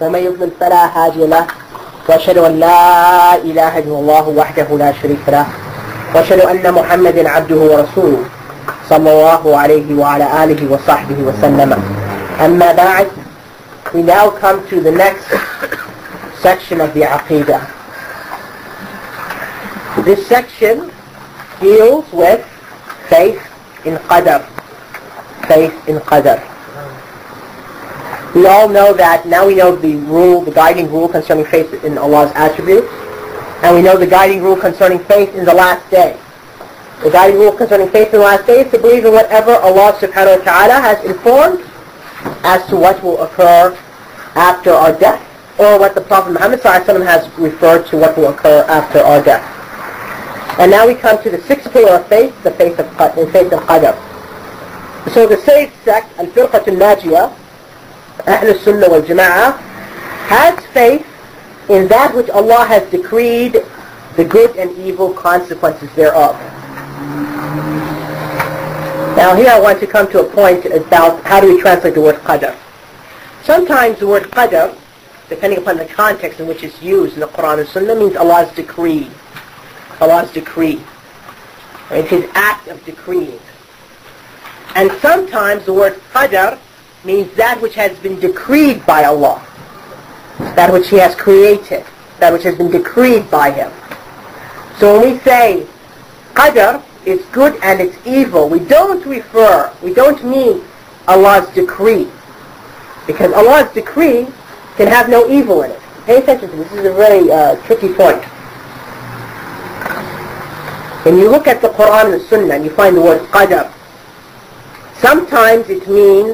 ومن يضلل فلا هادي له وأشهد أن لا إله إلا الله وحده لا شريك له وأشهد أن محمدا عبده ورسوله صلى الله عليه وعلى آله وصحبه وسلم. أما بعد, we now come to the next section of the Aqidah. This section deals with faith in Qadr. Faith in Qadr. We all know that, now we know the rule, the guiding rule concerning faith in Allah's attributes, and we know the guiding rule concerning faith in the last day. The guiding rule concerning faith in the last day is to believe in whatever Allah subhanahu wa ta'ala has informed as to what will occur after our death, or what the Prophet Muhammad sallallahu alaihi wasallam has referred to what will occur after our death. And now we come to the sixth pillar of faith, the faith of Qadr. So the sixth sect, Al-Firqat al-Najiyah, Ahl al-Sunnah wal-Jama'ah, has faith in that which Allah has decreed the good and evil consequences thereof. Now here I want to come to a point about how do we translate the word Qadr. Sometimes the word Qadr, depending upon the context in which it's used in the Quran and Sunnah, means Allah's decree. Allah's decree. It's His act of decreeing. And sometimes the word Qadr means that which has been decreed by Allah. That which He has created. That which has been decreed by Him. So when we say Qadr is good and it's evil, we don't mean Allah's decree. Because Allah's decree can have no evil in it. Pay attention to this. This is a very tricky point. When you look at the Quran and the Sunnah and you find the word Qadr, sometimes it means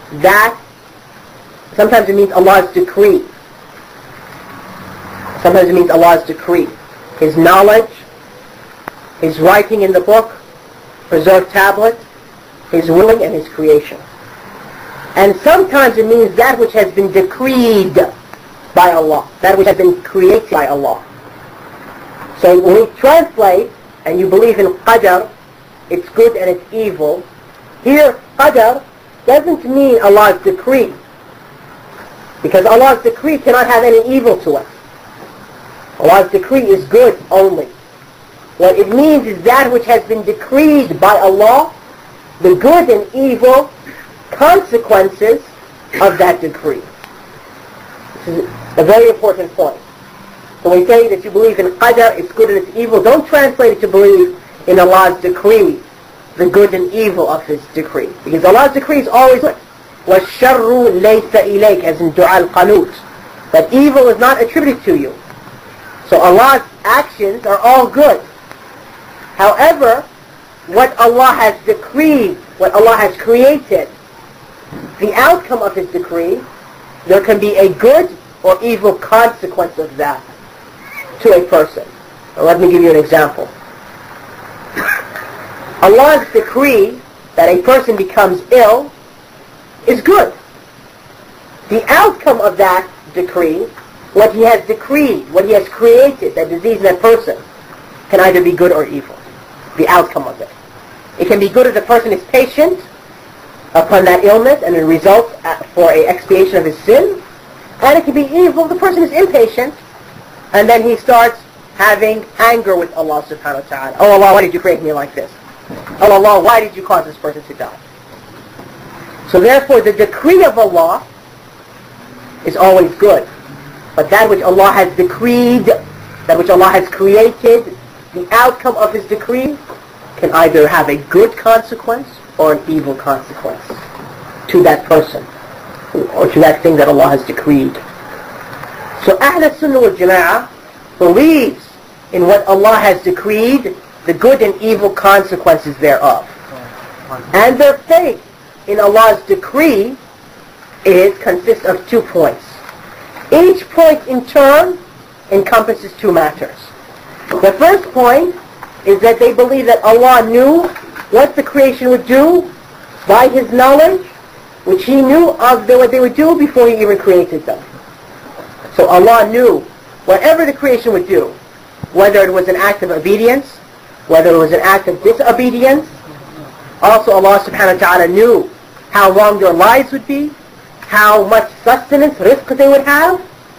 Allah's decree. Sometimes it means Allah's decree. His knowledge, His writing in the book, preserved tablet, His willing and His creation. And sometimes it means that which has been decreed by Allah, that which has been created by Allah. So when we translate, and you believe in Qadr, it's good and it's evil, here Qadr doesn't mean Allah's decree, because Allah's decree cannot have any evil to it. Allah's decree is good only. What it means is that which has been decreed by Allah, the good and evil consequences of that decree. This is a very important point. So when we say that you believe in Qadr, it's good and it's evil, don't translate it to believe in Allah's decree, the good and evil of His decree. Because Allah's decree is always good. وَالشَّرُّ لَيْسَ إِلَيْكَ, as in Dua al-Qanut. That evil is not attributed to you. So Allah's actions are all good. However, what Allah has decreed, what Allah has created, the outcome of His decree, there can be a good or evil consequence of that to a person. Now let me give you an example. Allah's decree that a person becomes ill is good. The outcome of that decree, what He has decreed, what He has created, that disease in that person, can either be good or evil. The outcome of it. It can be good if the person is patient upon that illness and it results for an expiation of his sin. And it can be evil if the person is impatient and then he starts having anger with Allah subhanahu wa ta'ala. Oh Allah, why did you create me like this? Oh Allah, why did you cause this person to die? So therefore the decree of Allah is always good. But that which Allah has decreed, that which Allah has created, the outcome of His decree can either have a good consequence or an evil consequence to that person or to that thing that Allah has decreed. So Ahl al-Sunnah wal-Jama'ah believes in what Allah has decreed, the good and evil consequences thereof. And their faith in Allah's decree consists of 2 points. Each point in turn encompasses 2 matters. The first point is that they believe that Allah knew what the creation would do by His knowledge, which He knew of what they would do before He even created them. So Allah knew whatever the creation would do, whether it was an act of obedience, whether it was an act of disobedience. Also Allah subhanahu wa ta'ala knew how long your lives would be, how much sustenance, rizq they would have,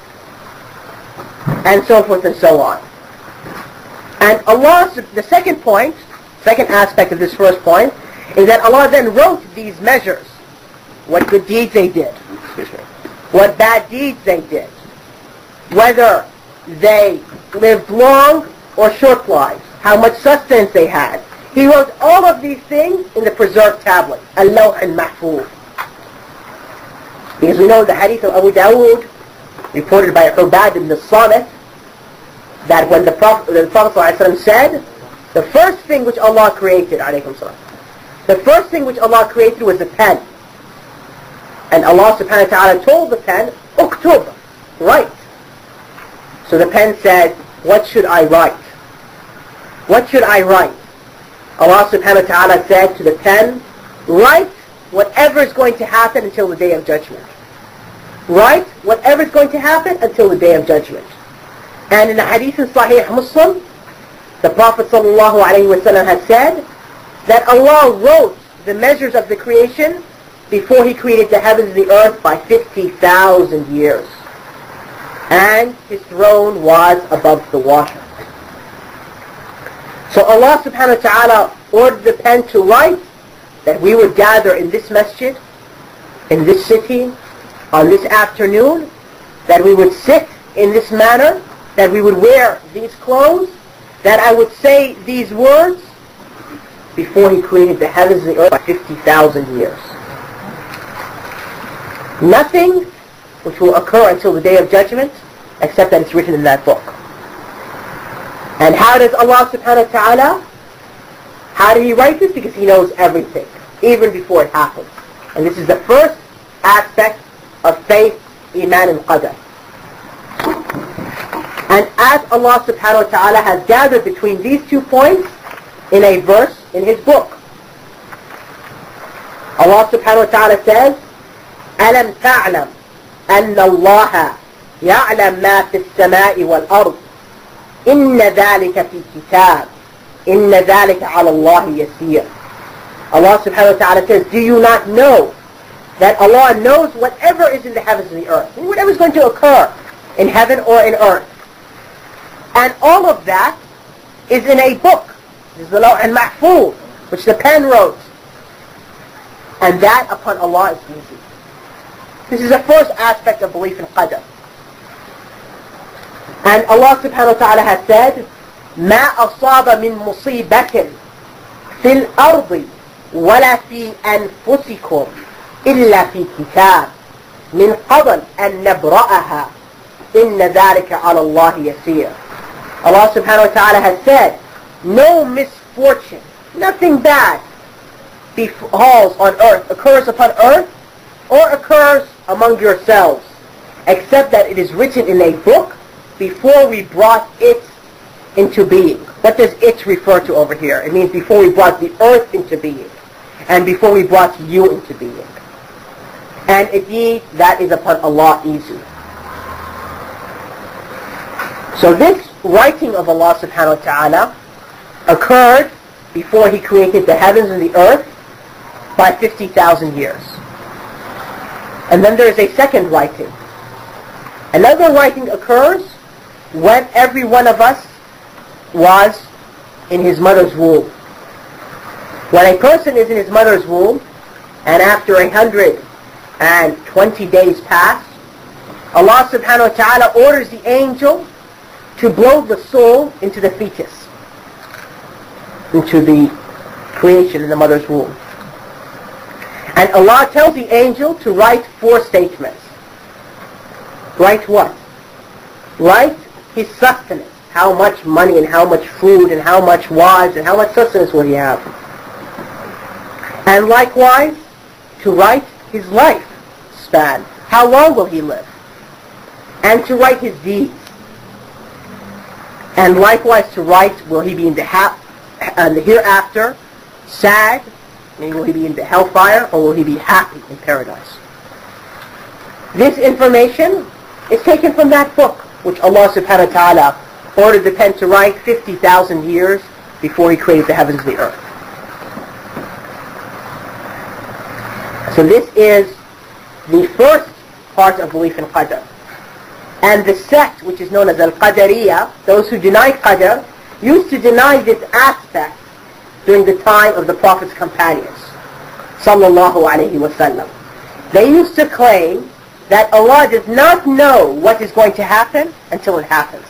and so forth and so on. And Allah, the second point, second aspect of this first point, is that Allah then wrote these measures. What good deeds they did, what bad deeds they did, whether they lived long or short lives, how much sustenance they had. He wrote all of these things in the preserved tablet, Al-Lawh al-Mahfuz. Because we know the hadith of Abu Dawood, reported by Ubad ibn Samit, that when the Prophet ﷺ said, the first thing which Allah created, the first thing which Allah created was the pen. And Allah subhanahu wa ta'ala told the pen, Uktub, write. So the pen said, what should I write? What should I write? Allah subhanahu wa ta'ala said to the pen, write whatever is going to happen until the day of judgment. Write whatever is going to happen until the day of judgment. And in the hadith in Sahih Muslim, the Prophet ﷺ has said that Allah wrote the measures of the creation before He created the heavens and the earth by 50,000 years. And His throne was above the water. So Allah subhanahu wa ta'ala ordered the pen to write that we would gather in this masjid, in this city, on this afternoon, that we would sit in this manner, that we would wear these clothes, that I would say these words before He created the heavens and the earth by 50,000 years. Nothing which will occur until the day of judgment except that it's written in that book. And how does Allah subhanahu wa ta'ala, how did He write this? Because He knows everything, even before it happens. And this is the first aspect of faith, iman and qadar. And as Allah subhanahu wa ta'ala has gathered between these 2 points in a verse in His book. Allah subhanahu wa ta'ala says, أَلَمْ تَعْلَمْ أَنَّ اللَّهَ يَعْلَمْ مَا فِي السَّمَاءِ وَالْأَرْضِ إِنَّ ذَلِكَ فِي كِتَابٍ إِنَّ ذَلِكَ عَلَى اللَّهِ يَسِيرٌ. Allah subhanahu wa ta'ala says, do you not know that Allah knows whatever is in the heavens and the earth, whatever is going to occur in heaven or in earth. And all of that is in a book. This is the Lawh al-Mahfuz, which the pen wrote. And that upon Allah is easy. This is the first aspect of belief in Qadr. And Allah subhanahu wa ta'ala has said, مَا أَصَابَ مِن مُصِيبَةٍ فِي الْأَرْضِ وَلَا فِي أَنفُسِكُمْ إِلَّا فِي كِتَابٍ مِنْ قَبْلِ أَن نَبْرَأَهَا إِنَّ ذَلِكَ عَلَى اللَّهِ يَسِيرٌ. Allah subhanahu wa ta'ala has said, no misfortune, nothing bad befalls on earth, occurs upon earth, or occurs among yourselves, except that it is written in a book before we brought it into being. What does it refer to over here? It means before we brought the earth into being, and before we brought you into being. And indeed, that is upon Allah easy. So this writing of Allah subhanahu wa ta'ala occurred before He created the heavens and the earth by 50,000 years. And then there is a second writing. Another writing occurs when every one of us was in his mother's womb. When a person is in his mother's womb, and after 120 days pass, Allah subhanahu wa ta'ala orders the angel to blow the soul into the fetus, into the creation in the mother's womb. And Allah tells the angel to write 4 statements. Write what? Write his sustenance. How much money and how much food and how much wives and how much sustenance will he have. And likewise, to write his life span. How long will he live? And to write his deeds. And likewise to write, will he be in the hereafter, sad, meaning will he be in the hellfire, or will he be happy in paradise? This information is taken from that book, which Allah subhanahu wa ta'ala ordered the pen to write 50,000 years before He created the heavens and the earth. So this is the first part of belief in Qadr. And the sect, which is known as Al-Qadariyah, those who deny Qadr, used to deny this aspect during the time of the Prophet's companions, sallallahu alayhi wa sallam. They used to claim that Allah does not know what is going to happen until it happens.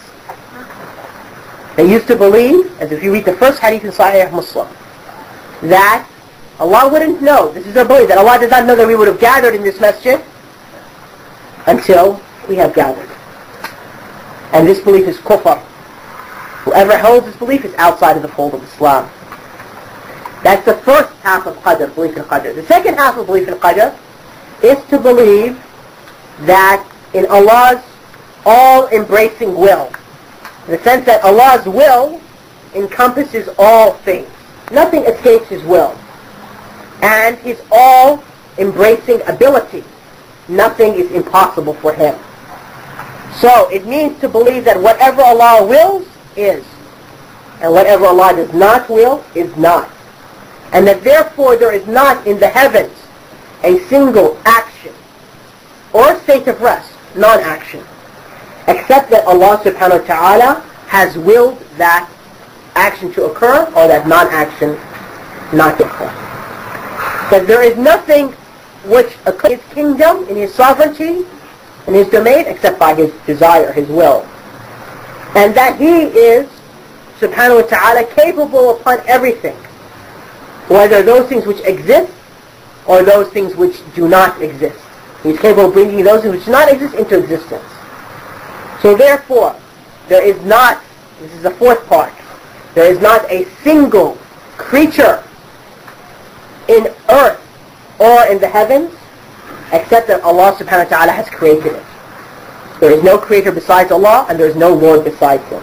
They used to believe, as if you read the first hadith in Sahih Muslim, that Allah wouldn't know, this is their belief, that Allah does not know that we would have gathered in this masjid until we have gathered. And this belief is kufr. Whoever holds this belief is outside of the fold of Islam. That's the first half of Qadr, belief in Qadr. The second half of belief in Qadr is to believe that in Allah's all-embracing will, in the sense that Allah's will encompasses all things. Nothing escapes His will. And His all-embracing ability. Nothing is impossible for Him. So it means to believe that whatever Allah wills is, and whatever Allah does not will is not. And that therefore there is not in the heavens a single action or state of rest, non-action, except that Allah subhanahu wa ta'ala has willed that action to occur or that non-action not to occur. That there is nothing which occurs in His kingdom, in His sovereignty, in His domain, except by His desire, His will. And that He is, subhanahu wa ta'ala, capable upon everything, whether those things which exist or those things which do not exist. He's capable of bringing those things which do not exist into existence. So therefore, there is not, this is the fourth part, there is not a single creature in earth or in the heavens except that Allah subhanahu wa ta'ala has created it. There is no creator besides Allah and there is no Lord besides Him.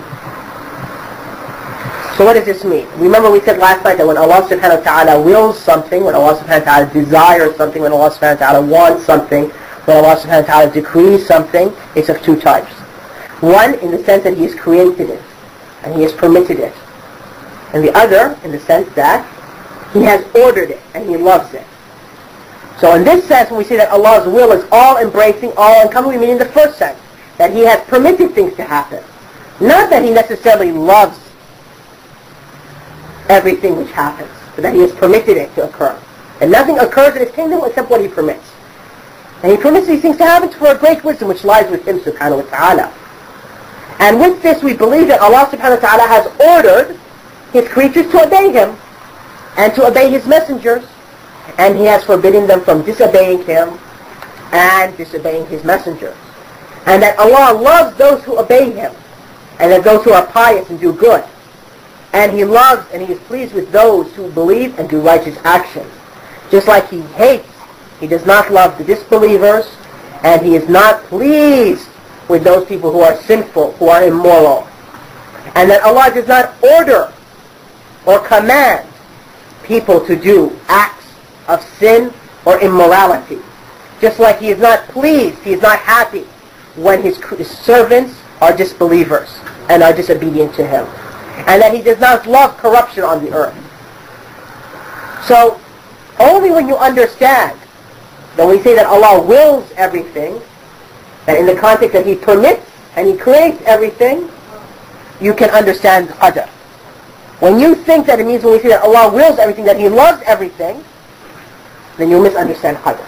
So what does this mean? Remember we said last night that when Allah subhanahu wa ta'ala wills something, when Allah subhanahu wa ta'ala desires something, when Allah subhanahu wa ta'ala wants something, when Allah subhanahu wa ta'ala decrees something, it's of two types. One, in the sense that He has created it and He has permitted it. And the other, in the sense that He has ordered it and He loves it. So in this sense, when we say that Allah's will is all-embracing, all-encompassing, we mean in the first sense, that He has permitted things to happen. Not that He necessarily loves everything which happens, but that He has permitted it to occur. And nothing occurs in His kingdom except what He permits. And He permits these things to happen for a great wisdom which lies with Him subhanahu wa ta'ala. And with this we believe that Allah subhanahu wa ta'ala has ordered His creatures to obey Him and to obey His messengers, and He has forbidden them from disobeying Him and disobeying His messengers. And that Allah loves those who obey Him, and that those who are pious and do good. And He loves and He is pleased with those who believe and do righteous actions. Just like He hates, He does not love the disbelievers, and He is not pleased with those people who are sinful, who are immoral. And that Allah does not order or command people to do acts of sin or immorality. Just like He is not pleased, He is not happy when His servants are disbelievers and are disobedient to Him. And that He does not love corruption on the earth. So, only when you understand that we say that Allah wills everything, that in the context that He permits and He creates everything, you can understand Qadr. When you think that it means when we say that Allah wills everything, that He loves everything, then you misunderstand Qadr.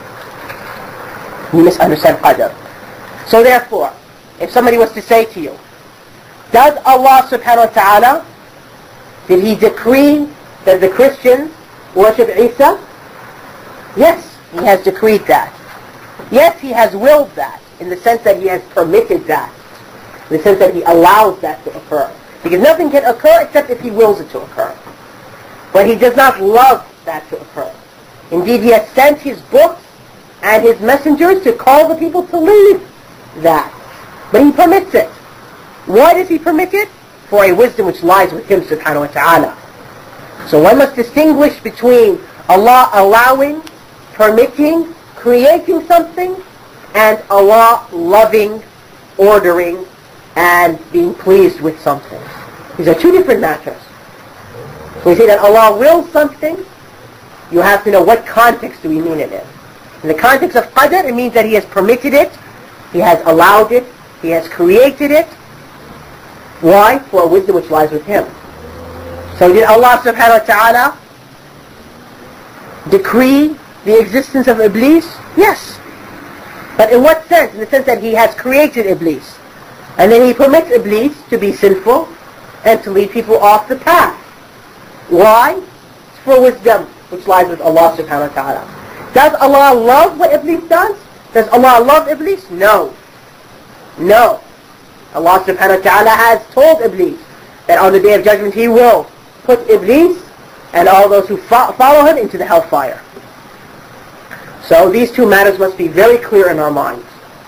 You misunderstand Qadr. So therefore, if somebody was to say to you, does Allah subhanahu wa ta'ala, did He decree that the Christians worship Isa? Yes, He has decreed that. Yes, He has willed that, in the sense that He has permitted that, in the sense that He allows that to occur. Because nothing can occur except if He wills it to occur. But He does not love that to occur. Indeed, He has sent His books and His messengers to call the people to leave that. But He permits it. Why does He permit it? For a wisdom which lies with Him subhanahu wa ta'ala. So one must distinguish between Allah allowing, permitting, creating something, and Allah loving, ordering, and being pleased with something. These are two different matters. When we say that Allah wills something, you have to know what context do we mean it in. In the context of qadr, it means that He has permitted it, He has allowed it, He has created it. Why? For wisdom which lies with Him. So did Allah subhanahu wa ta'ala decree the existence of Iblis? Yes. But in what sense? In the sense that He has created Iblis. And then He permits Iblis to be sinful and to lead people off the path. Why? It's for wisdom which lies with Allah subhanahu wa ta'ala. Does Allah love what Iblis does? Does Allah love Iblis? No. No. Allah subhanahu wa ta'ala has told Iblis that on the Day of Judgment He will put Iblis and all those who follow him into the hellfire. So these two matters must be very clear in our minds.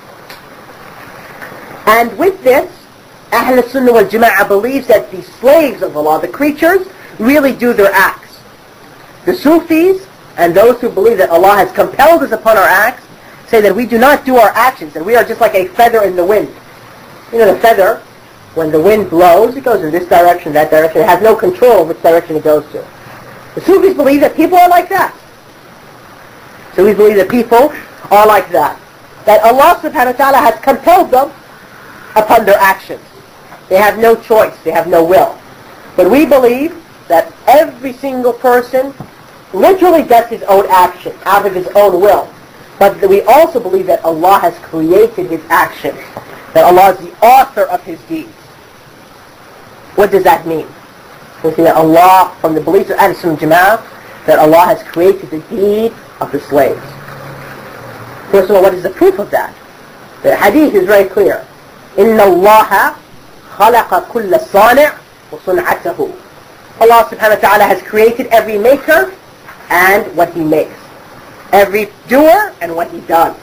And with this, Ahl Sunnah wal Jama'ah believes that the slaves of Allah, the creatures, really do their acts. The Sufis and those who believe that Allah has compelled us upon our acts say that we do not do our actions, and we are just like a feather in the wind. You know the feather, when the wind blows, it goes in this direction, that direction. It has no control of which direction it goes to. The Sufis believe that people are like that. So we believe that people are like that. That Allah subhanahu wa ta'ala has compelled them upon their actions. They have no choice. They have no will. But we believe that every single person literally does his own action out of his own will. But we also believe that Allah has created his actions. That Allah is the author of his deeds. What does that mean? We see that Allah, from the beliefs of Ahl Sunnah Jama'ah, that Allah has created the deed of the slaves. First of all, what is the proof of that? The hadith is very clear. إِنَّ اللَّهَ خَلَقَ كُلَّ صَانِعٍ وَصُنْعَتَهُ. Allah subhanahu wa ta'ala has created every maker and what he makes. Every doer and what he does.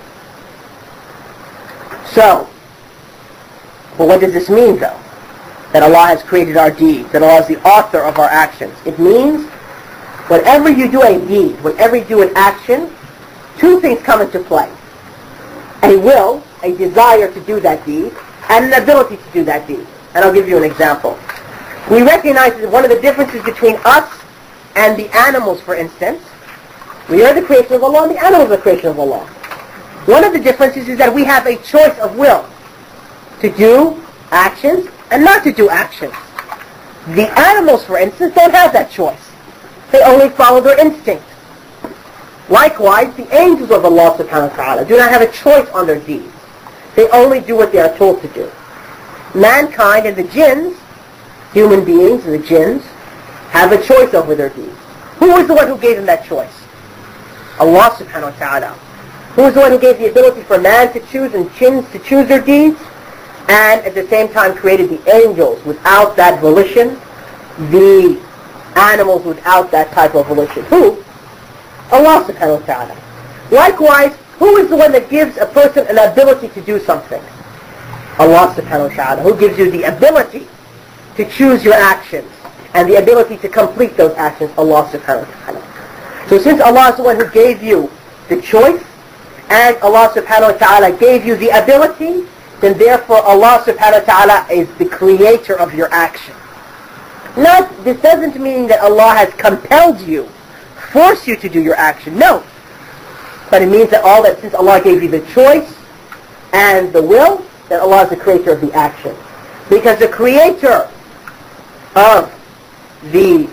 So, well, what does this mean though? That Allah has created our deeds, that Allah is the author of our actions. It means whenever you do a deed, whenever you do an action, two things come into play. A will, a desire to do that deed, and an ability to do that deed. And I'll give you an example. We recognize that one of the differences between us and the animals, for instance, we are the creation of Allah and the animals are the creation of Allah. One of the differences is that we have a choice of will to do actions and not to do actions. The animals, for instance, don't have that choice. They only follow their instinct. Likewise, the angels of Allah subhanahu wa ta'ala do not have a choice on their deeds. They only do what they are told to do. Mankind and the jinns, human beings and the jinns, have a choice over their deeds. Who is the one who gave them that choice? Allah subhanahu wa ta'ala. Who is the one who gave the ability for man to choose and jinns to choose their deeds? And at the same time created the angels without that volition, the animals without that type of volition. Who? Allah subhanahu wa ta'ala. Likewise, who is the one that gives a person an ability to do something? Allah subhanahu wa ta'ala. Who gives you the ability to choose your actions and the ability to complete those actions? Allah subhanahu wa ta'ala. So since Allah is the one who gave you the choice and Allah subhanahu wa ta'ala gave you the ability, then therefore Allah subhanahu wa ta'ala is the creator of your action. Now, this doesn't mean that Allah has compelled you, forced you to do your action. No. But it means that since Allah gave you the choice and the will, that Allah is the creator of the action. Because the creator of the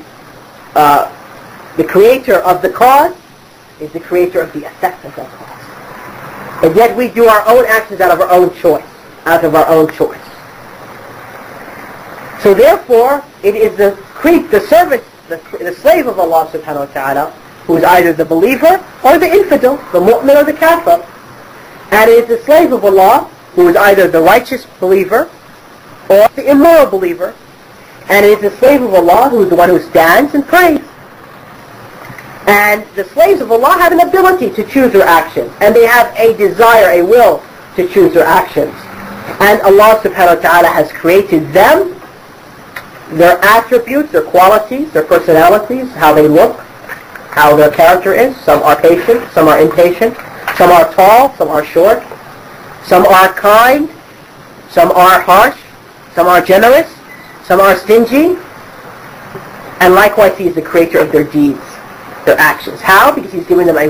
creator of the cause is the creator of the effect of that cause. And yet we do our own actions out of our own choice. So therefore, it is the servant, the slave of Allah subhanahu wa ta'ala, who is either the believer or the infidel, the mu'min or the kafir. And it is the slave of Allah who is either the righteous believer or the immoral believer. And it is the slave of Allah who is the one who stands and prays. And the slaves of Allah have an ability to choose their actions. And they have a desire, a will to choose their actions. And Allah subhanahu wa ta'ala has created them, their attributes, their qualities, their personalities, how they look, how their character is. Some are patient, some are impatient, some are tall, some are short, some are kind, some are harsh, some are generous, some are stingy. And likewise, He is the creator of their deeds, their actions. How? Because He's given them a will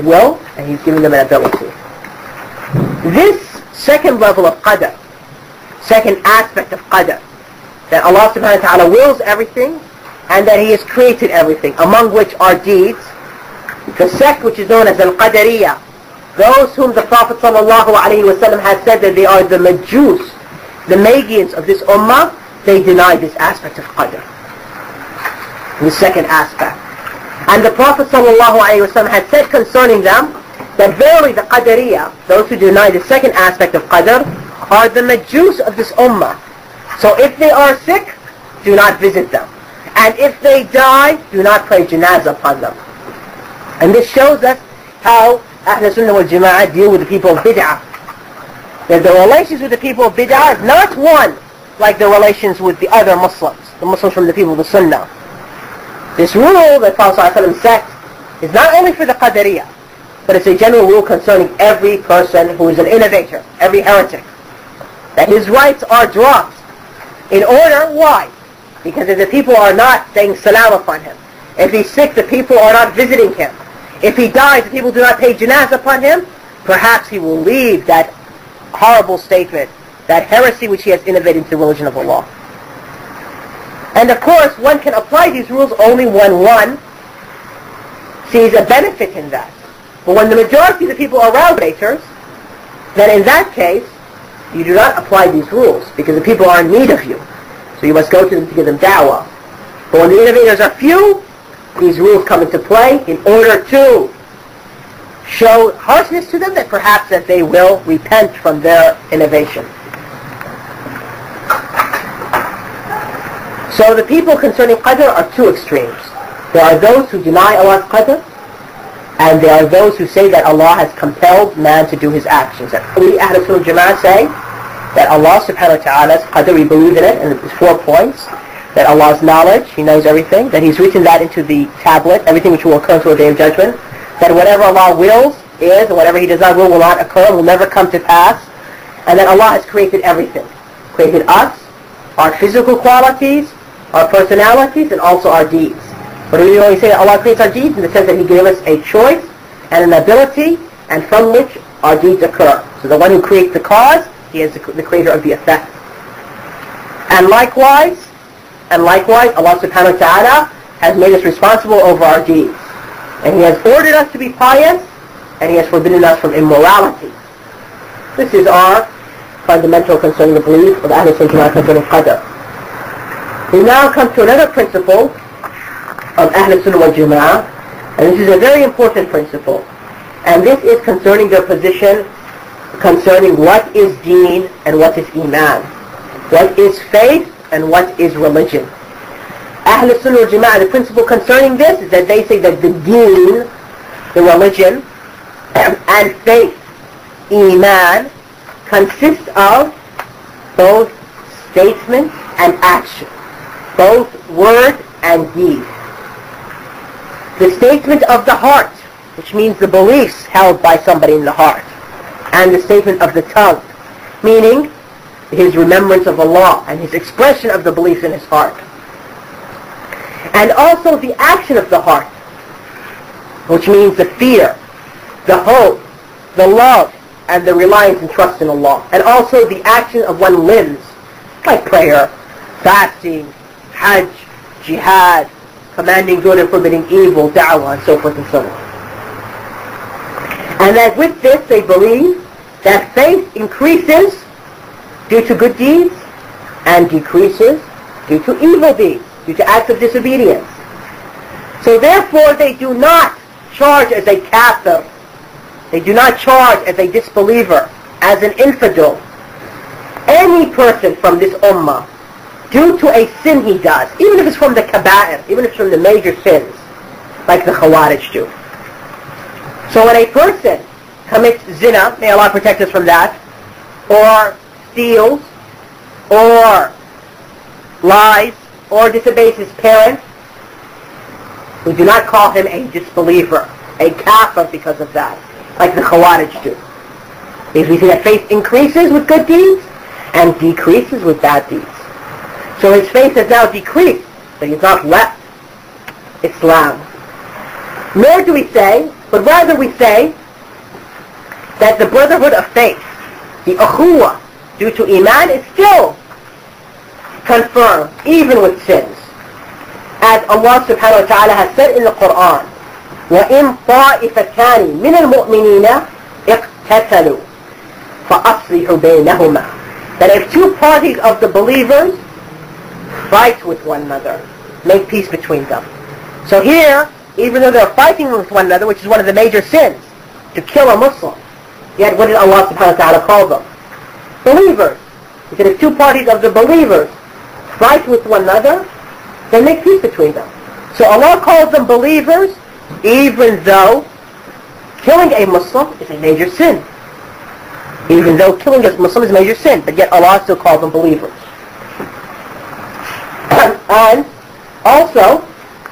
and He's giving them an ability. This second level of qadr, second aspect of qadr, that Allah subhanahu wa ta'ala wills everything and that He has created everything, among which are deeds. The sect which is known as Al-Qadariyah, those whom the Prophet sallallahu alaihi wasallam has said that they are the Majus, the Magians of this ummah, they deny this aspect of qadr. The second aspect. And the Prophet sallallahu alaihi wasallam had said concerning them that verily the Qadariyah, those who deny the second aspect of qadr, are the Majus of this ummah. So if they are sick, do not visit them. And if they die, do not pray janazah upon them. And this shows us how Ahl Sunnah wal Jama'ah deal with the people of bid'ah. That the relations with the people of bid'ah is not one like the relations with the other Muslims, the Muslims from the people of the Sunnah. This rule that Prophet ﷺ set is not only for the Qadariyah, but it's a general rule concerning every person who is an innovator, every heretic. That his rights are dropped. In order, why? Because if the people are not saying salam upon him, if he's sick, the people are not visiting him, if he dies, the people do not pay janazah upon him, perhaps he will leave that horrible statement, that heresy which he has innovated into the religion of Allah. And of course, one can apply these rules only when one sees a benefit in that. But when the majority of the people are innovators, then in that case, you do not apply these rules, because the people are in need of you. So you must go to them to give them da'wah. But when the innovators are few, these rules come into play in order to show harshness to them, that perhaps that they will repent from their innovation. So the people concerning qadr are two extremes. There are those who deny Allah's qadr, and there are those who say that Allah has compelled man to do his actions. We Ahl Sunnah Jama'ah say that Allah subhanahu wa ta'ala's qadr, we believe in it, and it's 4 points. That Allah's knowledge, He knows everything, that He's written that into the tablet, everything which will occur until the Day of Judgment, that whatever Allah wills is, and whatever He does not will not occur, will never come to pass, and that Allah has created everything. Created us, our physical qualities, our personalities, and also our deeds. But we only say that Allah creates our deeds in the sense that He gave us a choice and an ability, and from which our deeds occur. So the one who creates the cause, He is the creator of the effect. And likewise, Allah subhanahu wa ta'ala has made us responsible over our deeds. And He has ordered us to be pious, and He has forbidden us from immorality. This is our fundamental concerning the belief of Ahl Sunnah concerning qadr. We now come to another principle of Ahl Sunnah wal Jama'ah, and this is a very important principle. And this is concerning their position concerning what is deen and what is iman. What is faith and what is religion. Ahl Sunnah wal Jama'ah, the principle concerning this is that they say that the deen, the religion, and faith, iman, consists of both statement and action, both word and deed. The statement of the heart, which means the beliefs held by somebody in the heart, and the statement of the tongue, meaning his remembrance of Allah and his expression of the beliefs in his heart. And also the action of the heart, which means the fear, the hope, the love, and the reliance and trust in Allah. And also the action of one's limbs, like prayer, fasting, hajj, jihad, commanding good and forbidding evil, da'wah, and so forth and so on. And that with this they believe that faith increases due to good deeds and decreases due to evil deeds, due to acts of disobedience. So therefore they do not charge as a kafir, they do not charge as a disbeliever, as an infidel, any person from this ummah due to a sin he does, even if it's from the kaba'ir, even if it's from the major sins, like the Khawarij do. So when a person commits zina, may Allah protect us from that, or steals, or lies, or disobeys his parents, we do not call him a disbeliever, a kafir because of that, like the Khawarij do. Because we see that faith increases with good deeds and decreases with bad deeds. So his faith has now decreased, but he's not left Islam. Nor do we say, but rather we say that the brotherhood of faith, the ukhuwah, due to iman, is still confirmed, even with sins. As Allah subhanahu wa ta'ala has said in the Quran, وَإِن طَائِفَتَانِ مِنَ الْمُؤْمِنِينَ اقْتَتَلُوا فَأَصْلِحُوا بَيْنَهُمَا. That if two parties of the believers fight with one another, make peace between them. So here, even though they're fighting with one another, which is one of the major sins, to kill a Muslim, yet what did Allah subhanahu wa ta'ala call them? Believers. He said if two parties of the believers fight with one another, then make peace between them. So Allah calls them believers, even though killing a Muslim is a major sin. Even though killing a Muslim is a major sin, but yet Allah still calls them believers. And also,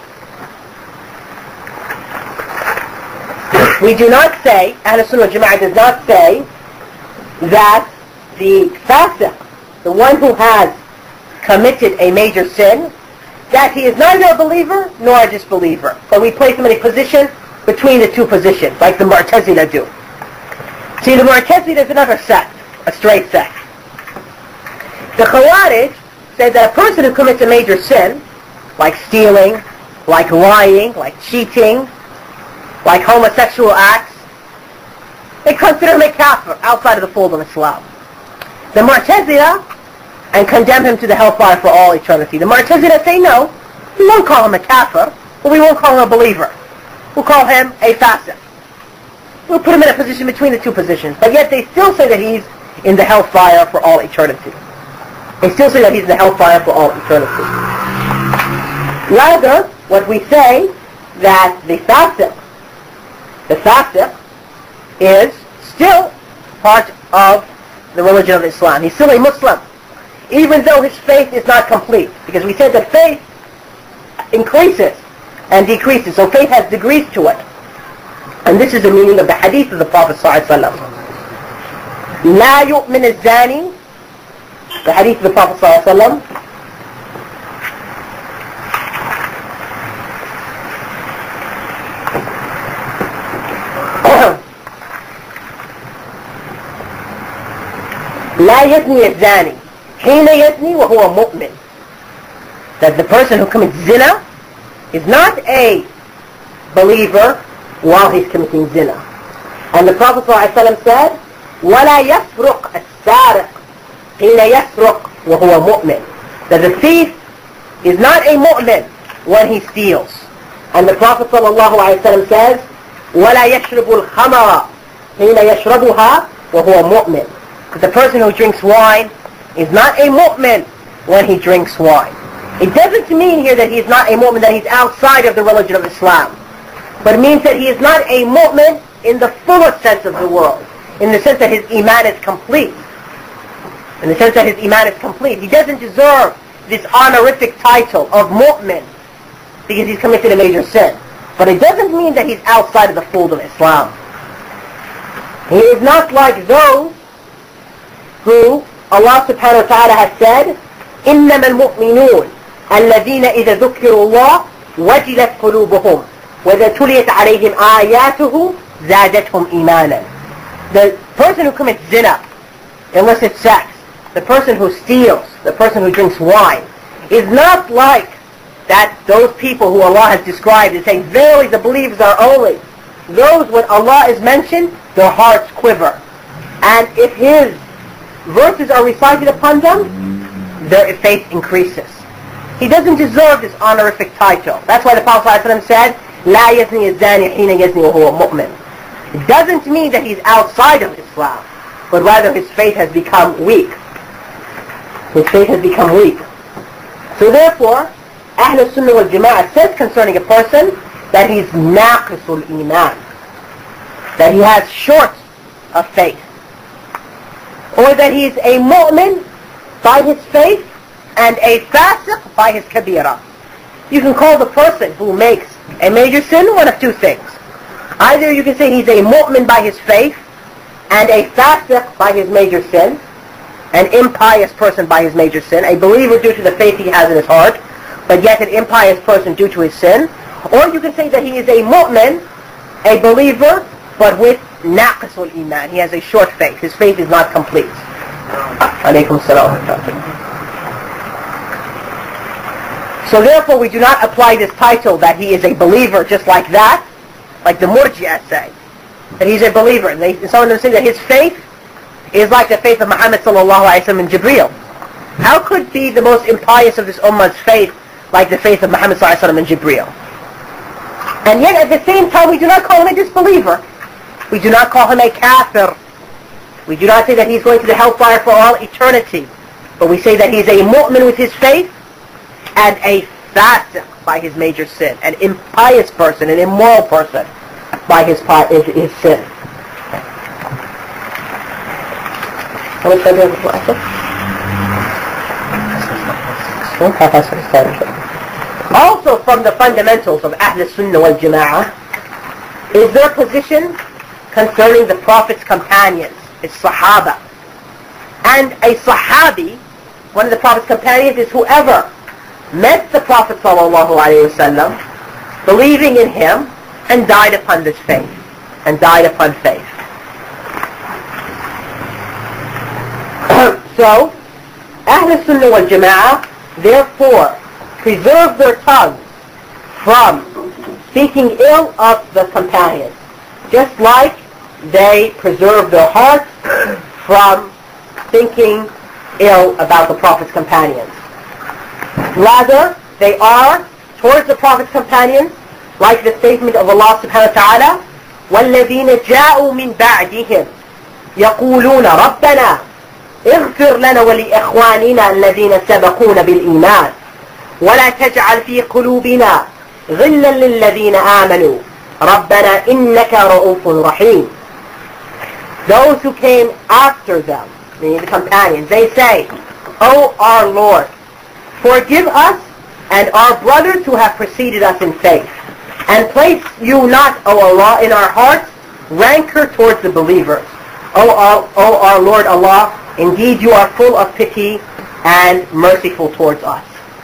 we do not say, Ahl Sunnah wal Jama'ah does not say that the fasiq, the one who has committed a major sin, that he is neither a believer nor a disbeliever. But we place him in a position between the two positions, like the Mu'tazila do. See, the Mu'tazila is another sect, a straight sect. The Khawarij say that a person who commits a major sin, like stealing, like lying, like cheating, like homosexual acts, they consider him a kafir, outside of the fold of Islam. The Mu'tazila, and condemn him to the hellfire for all eternity. The Mu'tazila say no, we won't call him a kafir, but we won't call him a believer. We'll call him a fasiq. We'll put him in a position between the two positions. But yet they still say that he's in the hellfire for all eternity. They still say that he's in the hellfire for all eternity. Rather, what we say, that the fasiq is still part of the religion of Islam. He's still a Muslim, even though his faith is not complete. Because we said that faith increases and decreases. So faith has degrees to it. And this is the meaning of the hadith of the Prophet ﷺ. لا يؤمن الزاني, the hadith of the Prophet ﷺ, لا يزني الزاني حين يزني وهو مؤمن. That the person who commits zina is not a believer while he's committing zina. And the Prophet ﷺ said, وَلَا يَسْرُقْ السَّارِقْ حِينَ يَسْرُقْ وَهُوَ مُؤْمِنٌ. That the thief is not a mu'min when he steals. And the Prophet ﷺ says, وَلَا يَشْرِبُ الْخَمَرَ حِينَ يَشْرَبُهَا وَهُوَ مُؤْمِنٌ. That the person who drinks wine is not a mu'min when he drinks wine. It doesn't mean here that he is not a mu'min, that he's outside of the religion of Islam. But it means that he is not a mu'min in the fullest sense of the word. In the sense that his iman is complete. In the sense that his iman is complete. He doesn't deserve this honorific title of mu'min because he's committed a major sin. But it doesn't mean that he's outside of the fold of Islam. He is not like those who Allah subhanahu wa ta'ala has said, إِنَّمَا الْمُؤْمِنُونَ الَّذِينَ إِذَا ذُكِّرُوا اللَّهِ وَجِلَتْ قُلُوبُهُمْ وَإِذَا تُلِيَتْ عَلَيْهِمْ آيَاتُهُ زَادَتْهُمْ إِيمَانًا. The person who commits zina, illicit sex, the person who steals, the person who drinks wine, is not like that those people who Allah has described as saying, verily the believers are only those when Allah is mentioned, their hearts quiver. And if His verses are recited upon them, their faith increases. He doesn't deserve this honorific title. That's why the Prophet ﷺ said, لا يزني الزاني حين يزني وهو مؤمن. It doesn't mean that he's outside of Islam, but rather his faith has become weak. His faith has become weak. So therefore, Ahl Sunnah wal Jama'ah says concerning a person that he's naqisul iman, that he has short of faith, or that he is a mu'min by his faith and a fasiq by his kabira. You can call the person who makes a major sin one of two things. Either you can say he's a mu'min by his faith and a fasiq by his major sin, an impious person by his major sin, a believer due to the faith he has in his heart, but yet an impious person due to his sin. Or you can say that he is a mu'min, a believer, but with naqisul iman. He has a short faith. His faith is not complete. Alaykum salam. So therefore we do not apply this title that he is a believer just like that, like the Murji'ah say, that he's a believer. And some of them say that his faith is like the faith of Muhammad sallallahu alaihi wasallam and Jibreel. How could be the most impious of this ummah's faith like the faith of Muhammad sallallahu alaihi wasallam and Jibreel? And yet at the same time we do not call him a disbeliever. We do not call him a kafir. We do not say that he's going to the hellfire for all eternity. But we say that he's a mu'min with his faith and a fasiq by his major sin. An impious person, an immoral person by his sin. How much time do you have? Also from the fundamentals of Ahl Sunnah wal Jama'ah is their position concerning the Prophet's companions, his Sahaba. And a Sahabi, one of the Prophet's companions, is whoever met the Prophet sallallahu alaihi wasallam, believing in him, and died upon this faith, and died upon faith. So, Ahl Sunnah wal Jama'ah therefore preserve their tongues from speaking ill of the companions, just like they preserve their hearts from thinking ill about the Prophet's companions. Rather, they are towards the Prophet's companions like the statement of Allah subhanahu wa ta'ala, وَالَّذِينَ جَاءُوا مِن بَعْدِهِمْ يَقُولُونَ رَبَّنَا اغفر لنا ولإخواننا الذين سبقونا بالإيمان ولا تجعل في قلوبنا غلا للذين آمنوا ربنا إنك رؤوف رحيم. Those who came after them, meaning the companions, they say, O our Lord, forgive us and our brothers who have preceded us in faith, and place you not, O Allah, in our hearts rancor towards the believers. O our Lord Allah, indeed you are full of pity and merciful towards us.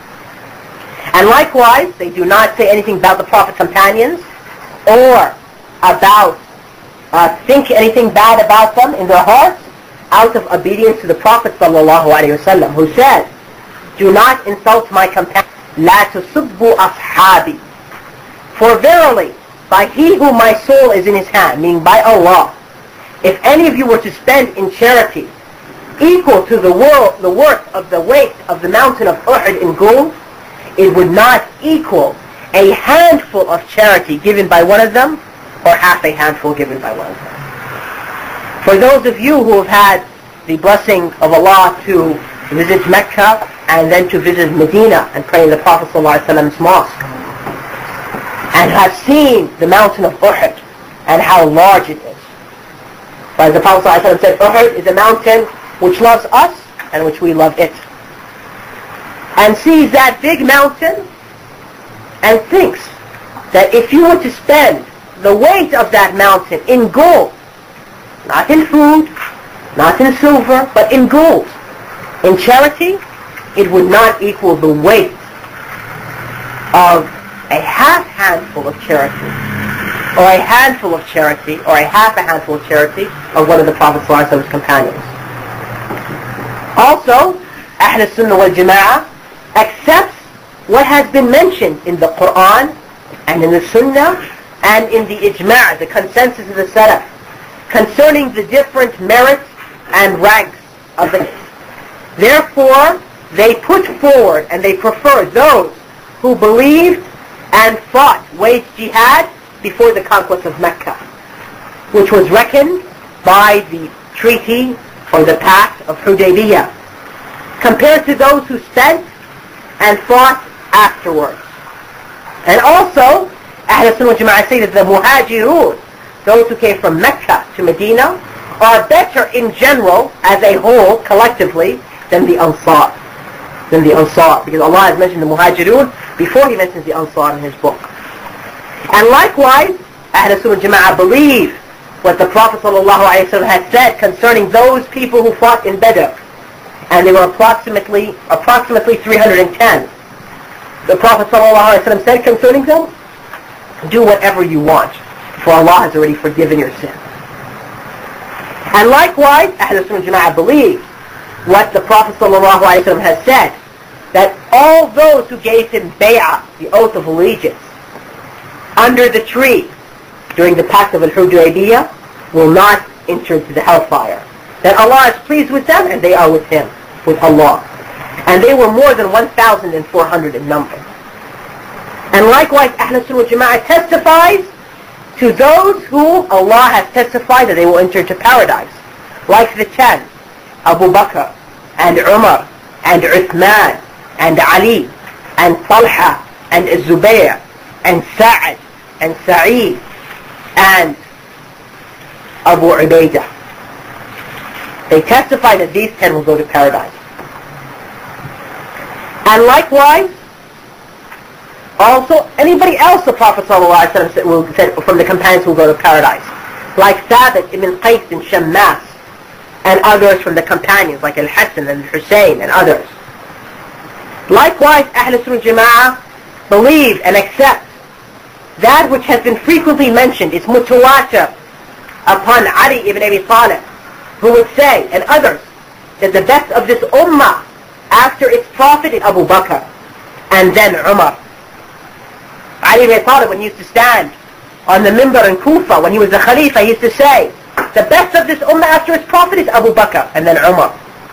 And likewise, they do not say anything about the Prophet's companions or about think anything bad about them in their hearts out of obedience to the Prophet sallallahu alaihi wasallam, who said, do not insult my companions, la tusubbu ashabi. For verily, by he whom my soul is in his hand, meaning by Allah, if any of you were to spend in charity equal to the worth of the weight of the mountain of Uhud in gold, it would not equal a handful of charity given by one of them, or half a handful given by one of them. For those of you who have had the blessing of Allah to visit Mecca and then to visit Medina and pray in the Prophet ﷺ's mosque, and have seen the mountain of Uhud and how large it is. But as the Prophet ﷺ said, Uhud is a mountain which loves us and which we love it. And sees that big mountain and thinks that if you were to spend the weight of that mountain in gold, not in food, not in silver, but in gold, in charity, it would not equal the weight of a half handful of charity, or a handful of charity, or a half a handful of charity of one of the Prophet's companions. Also, Ahl Sunnah wal Jama'ah accepts what has been mentioned in the Quran and in the Sunnah and in the Ijma', the consensus of the Salaf, concerning the different merits and ranks of it. Therefore, they put forward and they prefer those who believed and fought, waged jihad before the conquest of Mecca, which was reckoned by the treaty or the pact of Hudaybiyah, compared to those who spent and fought afterwards. And also, Ahl Sunnah wal Jama'ah say that the Muhajirun, those who came from Mecca to Medina, are better in general, as a whole, collectively, than the Ansar. Because Allah has mentioned the Muhajirun before He mentions the Ansar in His book. And likewise, Ahl Sunnah wal Jama'ah believe what the Prophet ﷺ had said concerning those people who fought in Badr. And they were approximately 310. The Prophet ﷺ said concerning them, do whatever you want, for Allah has already forgiven your sin. And likewise, Ahl Sunnah Jama'ah believe what the Prophet ﷺ has said, that all those who gave him bay'ah, the oath of allegiance, under the tree during the Pact of Al-Hudaybiyah will not enter into the hellfire. That Allah is pleased with them and they are with him, with Allah. And they were more than 1,400 in number. And likewise, Ahl Sunnah Jama'ah testifies to those who Allah has testified that they will enter into paradise. Like the 10, Abu Bakr, and Umar, and Uthman, and Ali, and Talha, and Zubayr, and Sa'ad, and Sa'id, and Abu Ubaidah. They testify that these 10 will go to paradise. And likewise, also anybody else the Prophet ﷺ said from the companions will go to paradise. Like Thabit ibn Qais and Shammas, and others from the companions like Al-Hassan and Hussein and others. Likewise, Ahl Sunnah Jama'ah believe and accept that which has been frequently mentioned, is mutawatir upon Ali ibn Abi Talib, who would say, and others, that the best of this ummah after its prophet is Abu Bakr, and then Umar. Ali ibn Abi Talib, when he used to stand on the mimbar in Kufa, when he was the Khalifa, he used to say, the best of this ummah after its prophet is Abu Bakr, and then Umar.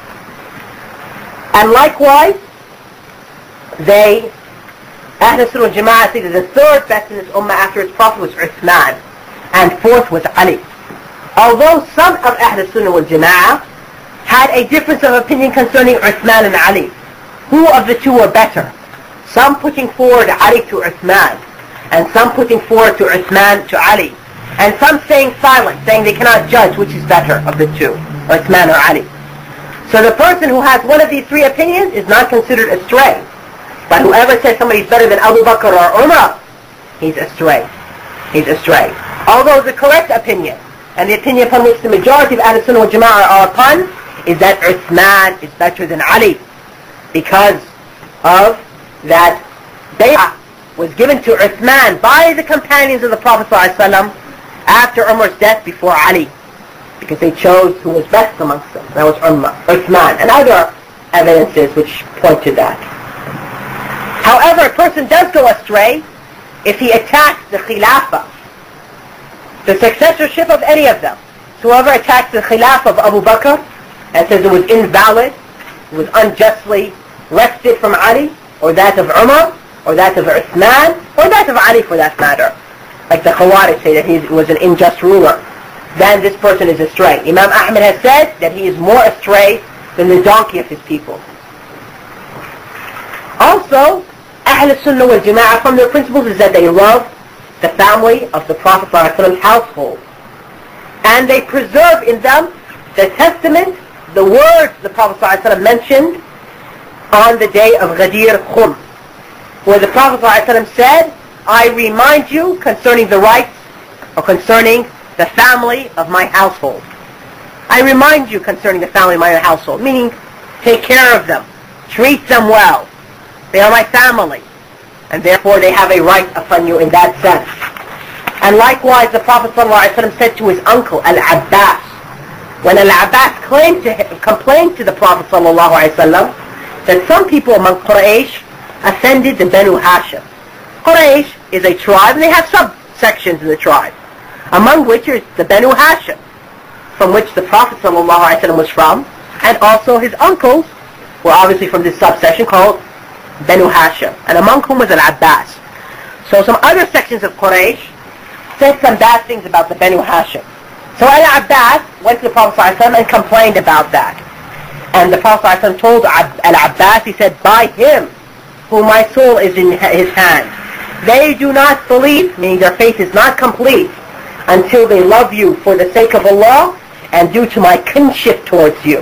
And likewise, they, Ahl Sunnah Jama'ah, say that the third best in this ummah after its prophet was Uthman, and fourth was Ali. Although some of Ahl Sunnah wal Jama'ah had a difference of opinion concerning Uthman and Ali, who of the two were better? Some putting forward Ali to Uthman, and some putting forward to Uthman to Ali, and some staying silent, saying they cannot judge which is better of the two, Uthman or Ali. So the person who has one of these three opinions is not considered astray. But whoever says somebody's better than Abu Bakr or Umar, he's astray. He's astray. Although the correct opinion, and the opinion upon which the majority of Ahl Sunnah wal Jama'ah are upon, is that Uthman is better than Ali, because of that bay'ah was given to Uthman by the companions of the Prophet ﷺ after Umar's death before Ali, because they chose who was best amongst them. That was Uthman, and other evidences which point to that. However, a person does go astray if he attacks the Khilafah, the successorship of any of them. So whoever attacks the Khilafah of Abu Bakr and says it was invalid, it was unjustly wrested from Ali, or that of Umar, or that of Uthman, or that of Ali for that matter, like the Khawarij say that he was an unjust ruler, then this person is astray. Imam Ahmad has said that he is more astray than the donkey of his people. Also, Ahl Sunnah wal Jama'ah, from their principles is that they love the family of the Prophet ﷺ's household. And they preserve in them the testament, the words the Prophet ﷺ mentioned on the day of Ghadir Khum, where the Prophet ﷺ said, I remind you concerning the rights, or concerning the family of my household. I remind you concerning the family of my household, meaning take care of them, treat them well. They are my family, and therefore they have a right upon you in that sense. And likewise, the Prophet ﷺ said to his uncle, Al-Abbas, when Al-Abbas complained to the Prophet ﷺ that some people among Quraysh offended the Banu Hashim. Quraysh is a tribe, and they have subsections in the tribe, among which is the Banu Hashim, from which the Prophet ﷺ was from, and also his uncles were obviously from this subsection called Banu Hashim, and among whom was Al-Abbas. So some other sections of Quraysh said some bad things about the Banu Hashim. So Al-Abbas went to the Prophet ﷺ and complained about that. And the Prophet ﷺ told Al-Abbas, he said, by him whom my soul is in his hand, they do not believe, meaning their faith is not complete, until they love you for the sake of Allah and due to my kinship towards you.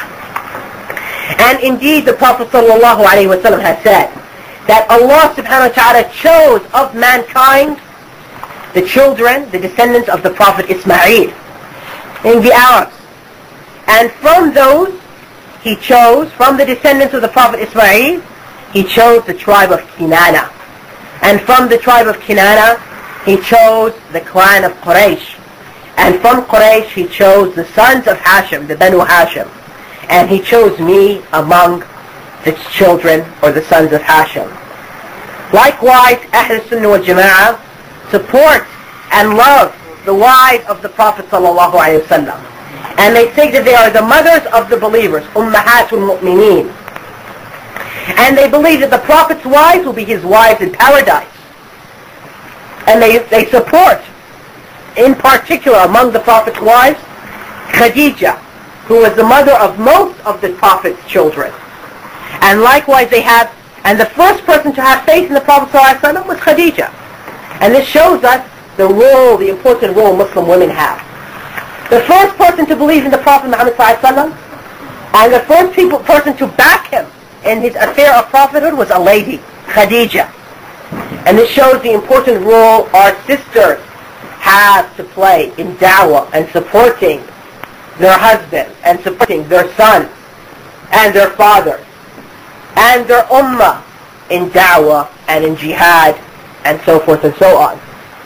And indeed, the Prophet ﷺ has said that Allah subhanahu wa ta'ala chose of mankind the children, the descendants of the Prophet Ismail, in the Arabs. And from those, he chose, from the descendants of the Prophet Ismail, he chose the tribe of Kinana. And from the tribe of Kinana, he chose the clan of Quraysh. And from Quraysh he chose the sons of Hashim, the Banu Hashim. And he chose me among the children or the sons of Hashim. Likewise, Ahl Sunnah wal Jama'ah support and love the wives of the Prophet sallallahu alaihi wasallam. And they say that they are the mothers of the believers, Ummahatul Mu'mineen. And they believe that the Prophet's wives will be his wives in paradise. And they support, in particular among the Prophet's wives, Khadija, who was the mother of most of the Prophet's children. And likewise and the first person to have faith in the Prophet ﷺ was Khadija. And this shows us the important role Muslim women have. The first person to believe in the Prophet Muhammad ﷺ and the first person to back him in his affair of prophethood was a lady, Khadija. And this shows the important role our sisters have to play in da'wah and supporting their husbands and supporting their sons and their fathers and their ummah in da'wah and in jihad and so forth and so on.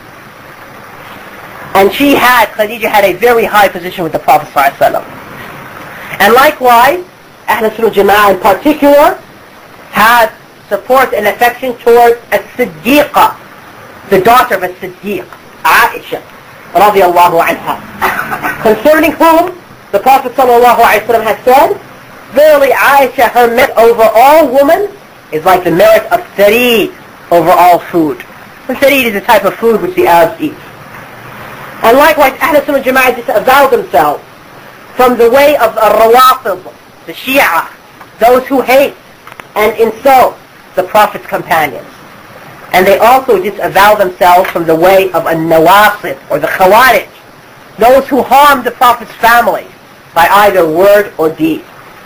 And Khadija had a very high position with the Prophet ﷺ. And likewise, Ahl Sunnah Jama'ah in particular had support and affection towards As-Siddiqa, the daughter of As-Siddiq, Aisha, radiyallahu anha, concerning whom the Prophet ﷺ had said, verily Aisha, her merit over all women is like the merit of tharid over all food. And tharid is a type of food which the Arabs eat. And likewise, Ahl Sunnah Jama'ah disavow themselves from the way of Rawafid, the Shia, those who hate and insult the Prophet's companions. And they also disavow themselves from the way of An-Nawasib, or the Khawarij, those who harm the Prophet's family by either word or deed.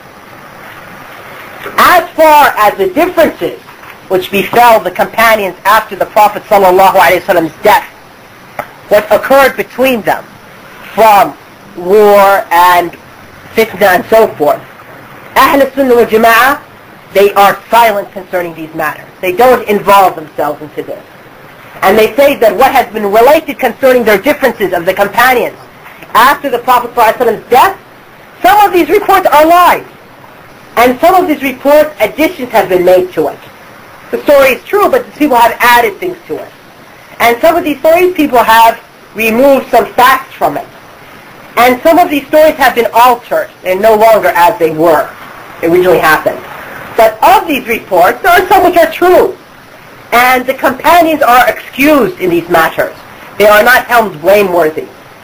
As far as the differences which befell the companions after the Prophet ﷺ's death, what occurred between them from war and fitna and so forth, Ahl Sunnah wal Jama'ah, they are silent concerning these matters. They don't involve themselves into this. And they say that what has been related concerning their differences of the companions after the Prophet ﷺ's death, some of these reports are lies. And some of these reports, additions have been made to it. The story is true, but people have added things to it. And some of these stories, people have removed some facts from it. And some of these stories have been altered. They're no longer as they were originally happened. But of these reports, there are some which are true. And the companions are excused in these matters. They are not held blameworthy.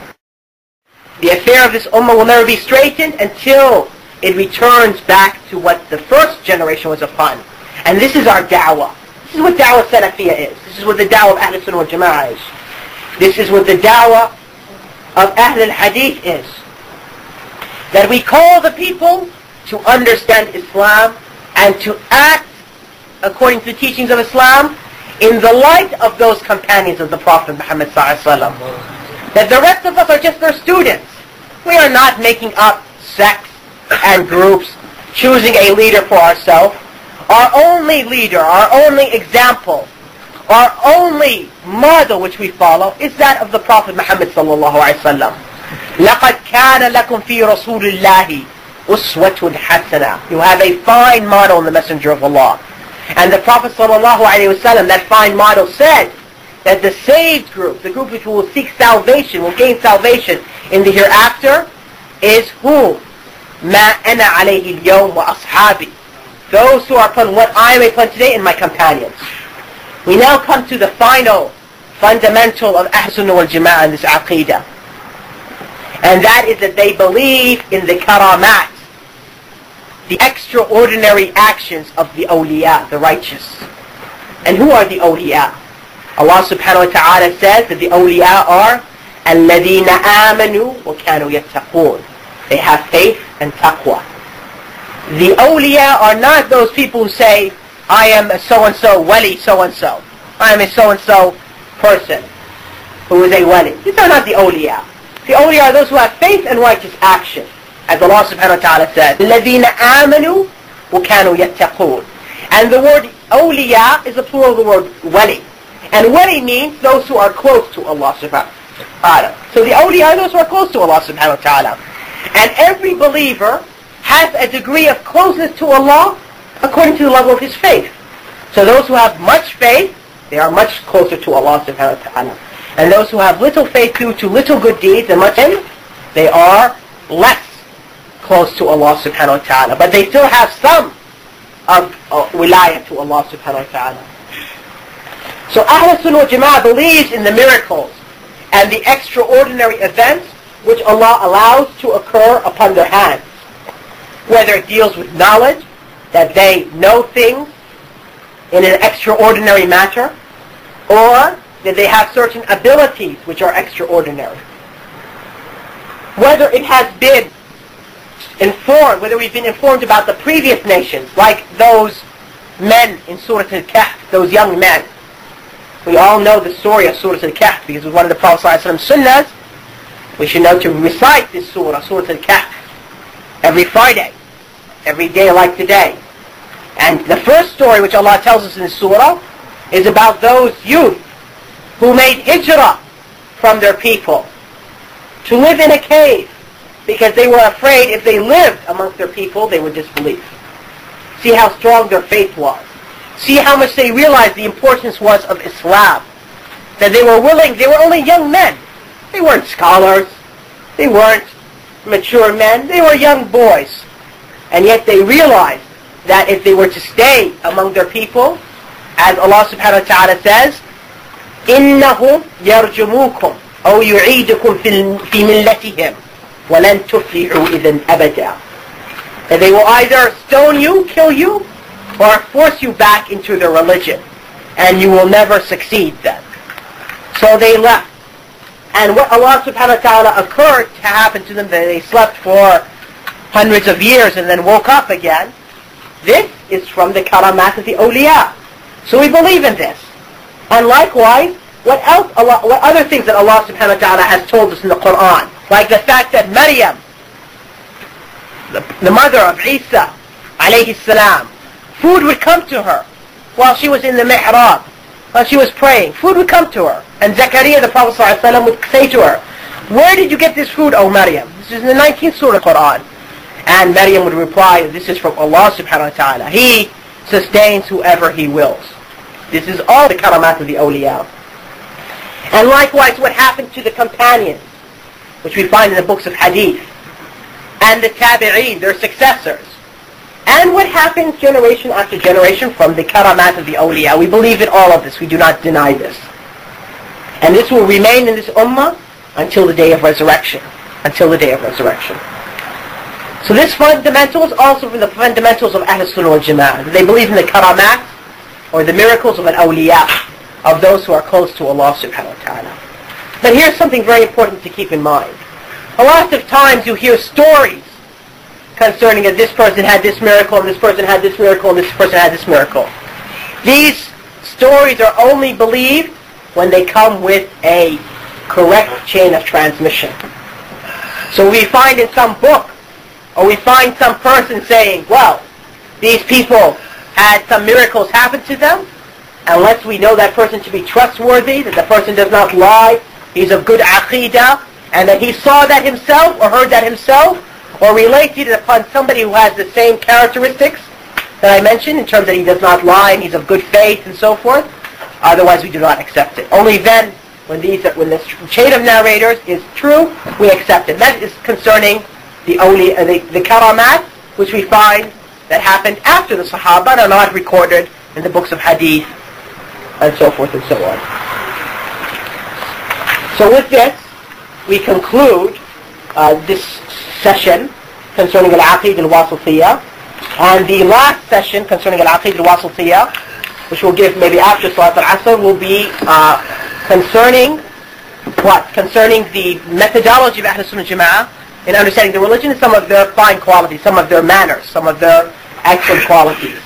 The affair of this ummah will never be straightened until it returns back to what the first generation was upon. And this is our da'wah. This is what da'wah Salafiyah is. This is what the da'wah of Ahl Sunnah wal Jama'ah is. This is what the da'wah of Ahl al-Hadith is. That we call the people to understand Islam and to act according to the teachings of Islam in the light of those companions of the Prophet Muhammad ﷺ. That the rest of us are just their students. We are not making up sects and groups, choosing a leader for ourselves. Our only leader, our only example, our only model which we follow is that of the Prophet Muhammad sallallahu alaihi wasallam. لَقَدْ كَانَ لَكُمْ فِي رَسُولِ اللَّهِ أُسْوَةٌ حَسَنَةٌ. You have a fine model in the Messenger of Allah. And the Prophet sallallahu alaihi wasallam, that fine model, said that the saved group, the group which will seek salvation, will gain salvation in the hereafter, is who? مَا أَنَا عَلَيْهِ الْيَوْمِ وَأَصْحَابِي. Those who are upon what I am upon today and my companions. We now come to the final fundamental of Ahl Sunnah wal Jama'ah in this aqeedah. And that is that they believe in the karamat, the extraordinary actions of the awliya, the righteous. And who are the awliya? Allah subhanahu wa ta'ala says that the awliya are الَّذِينَ آمَنُوا وَكَانُوا يَتَّقُونَ. They have faith and taqwa. The awliya are not those people who say, I am a so-and-so wali so-and-so. I am a so-and-so person who is a wali. These are not the awliya. The awliya are those who have faith and righteous action. As Allah subhanahu wa ta'ala said, الَّذِينَ آمَنُوا وَكَانُوا يَتَّقُونَ. And the word awliya is the plural of the word wali. And wali means those who are close to Allah subhanahu wa ta'ala. So the awliya are those who are close to Allah subhanahu wa ta'ala. And every believer has a degree of closeness to Allah according to the level of his faith. So those who have much faith, they are much closer to Allah subhanahu wa ta'ala. And those who have little faith due to little good deeds and much sin, they are less close to Allah subhanahu wa ta'ala. But they still have some of wilayah to Allah subhanahu wa ta'ala. So Ahl Sunnah wal Jama'ah believes in the miracles and the extraordinary events which Allah allows to occur upon their hands. Whether it deals with knowledge, that they know things in an extraordinary matter, or that they have certain abilities which are extraordinary. Whether it has been informed, whether we've been informed about the previous nations, like those men in Surah Al-Kahf, those young men. We all know the story of Surah Al-Kahf because it was one of the Prophet ﷺ's sunnahs. We should know to recite this surah, Surah Al-Kahf, every Friday, every day like today. And the first story which Allah tells us in this surah is about those youth who made hijrah from their people to live in a cave because they were afraid if they lived amongst their people they would disbelieve. See how strong their faith was. See how much they realized the importance was of Islam. That they were willing, they were only young men. They weren't scholars. They weren't mature men. They were young boys. And yet they realized that if they were to stay among their people, as Allah subhanahu wa ta'ala says, إِنَّهُمْ يَرْجُمُوكُمْ أَوْ يُعِيدُكُمْ فِي مِلَّتِهِمْ وَلَنْ تُفْلِحُوا إِذًا أَبَدًا. That they will either stone you, kill you, or force you back into their religion, and you will never succeed then. So they left. And what Allah subhanahu wa ta'ala occurred to happen to them, that they slept for hundreds of years and then woke up again, this is from the karamat of the awliya. So we believe in this. And likewise, what other things that Allah subhanahu wa ta'ala has told us in the Quran? Like the fact that Maryam, the mother of Isa, alayhi salam, food would come to her while she was in the mihrab, while she was praying. Food would come to her. And Zakaria, the Prophet ﷺ, would say to her, "Where did you get this food, O Maryam?" This is in the 19th surah of the Quran. And Maryam would reply, "This is from Allah subhanahu wa ta'ala. He sustains whoever He wills." This is all the karamat of the awliya. And likewise what happened to the companions, which we find in the books of hadith, and the tabi'een, their successors. And what happens generation after generation from the karamat of the awliya. We believe in all of this. We do not deny this. And this will remain in this ummah until the day of resurrection. Until the day of resurrection. So this fundamental is also from the fundamentals of Ahl Sunnah wal Jama'ah. They believe in the karamat, or the miracles of an awliya, of those who are close to Allah subhanahu wa ta'ala. But here's something very important to keep in mind. A lot of times you hear stories concerning that this person had this miracle, and this person had this miracle, and this person had this miracle. These stories are only believed when they come with a correct chain of transmission. So we find in some book, or we find some person saying, well, these people had some miracles happen to them, unless we know that person to be trustworthy, that the person does not lie, he's of good aqidah, and that he saw that himself, or heard that himself, or related it upon somebody who has the same characteristics that I mentioned, in terms that he does not lie, and he's of good faith, and so forth. Otherwise we do not accept it. Only then, when the chain of narrators is true, we accept it. That is concerning the karamat, which we find that happened after the Sahaba and are not recorded in the books of hadith, and so forth and so on. So with this, we conclude this session concerning Al-Aqeedah Al-Wasitiyah, and the last session concerning Al-Aqeedah Al-Wasitiyah, which we'll give maybe after Salat Al-Asr, will be concerning what? Concerning the methodology of Ahl Sunnah Jama'ah in understanding the religion and some of their fine qualities, some of their manners, some of their excellent qualities.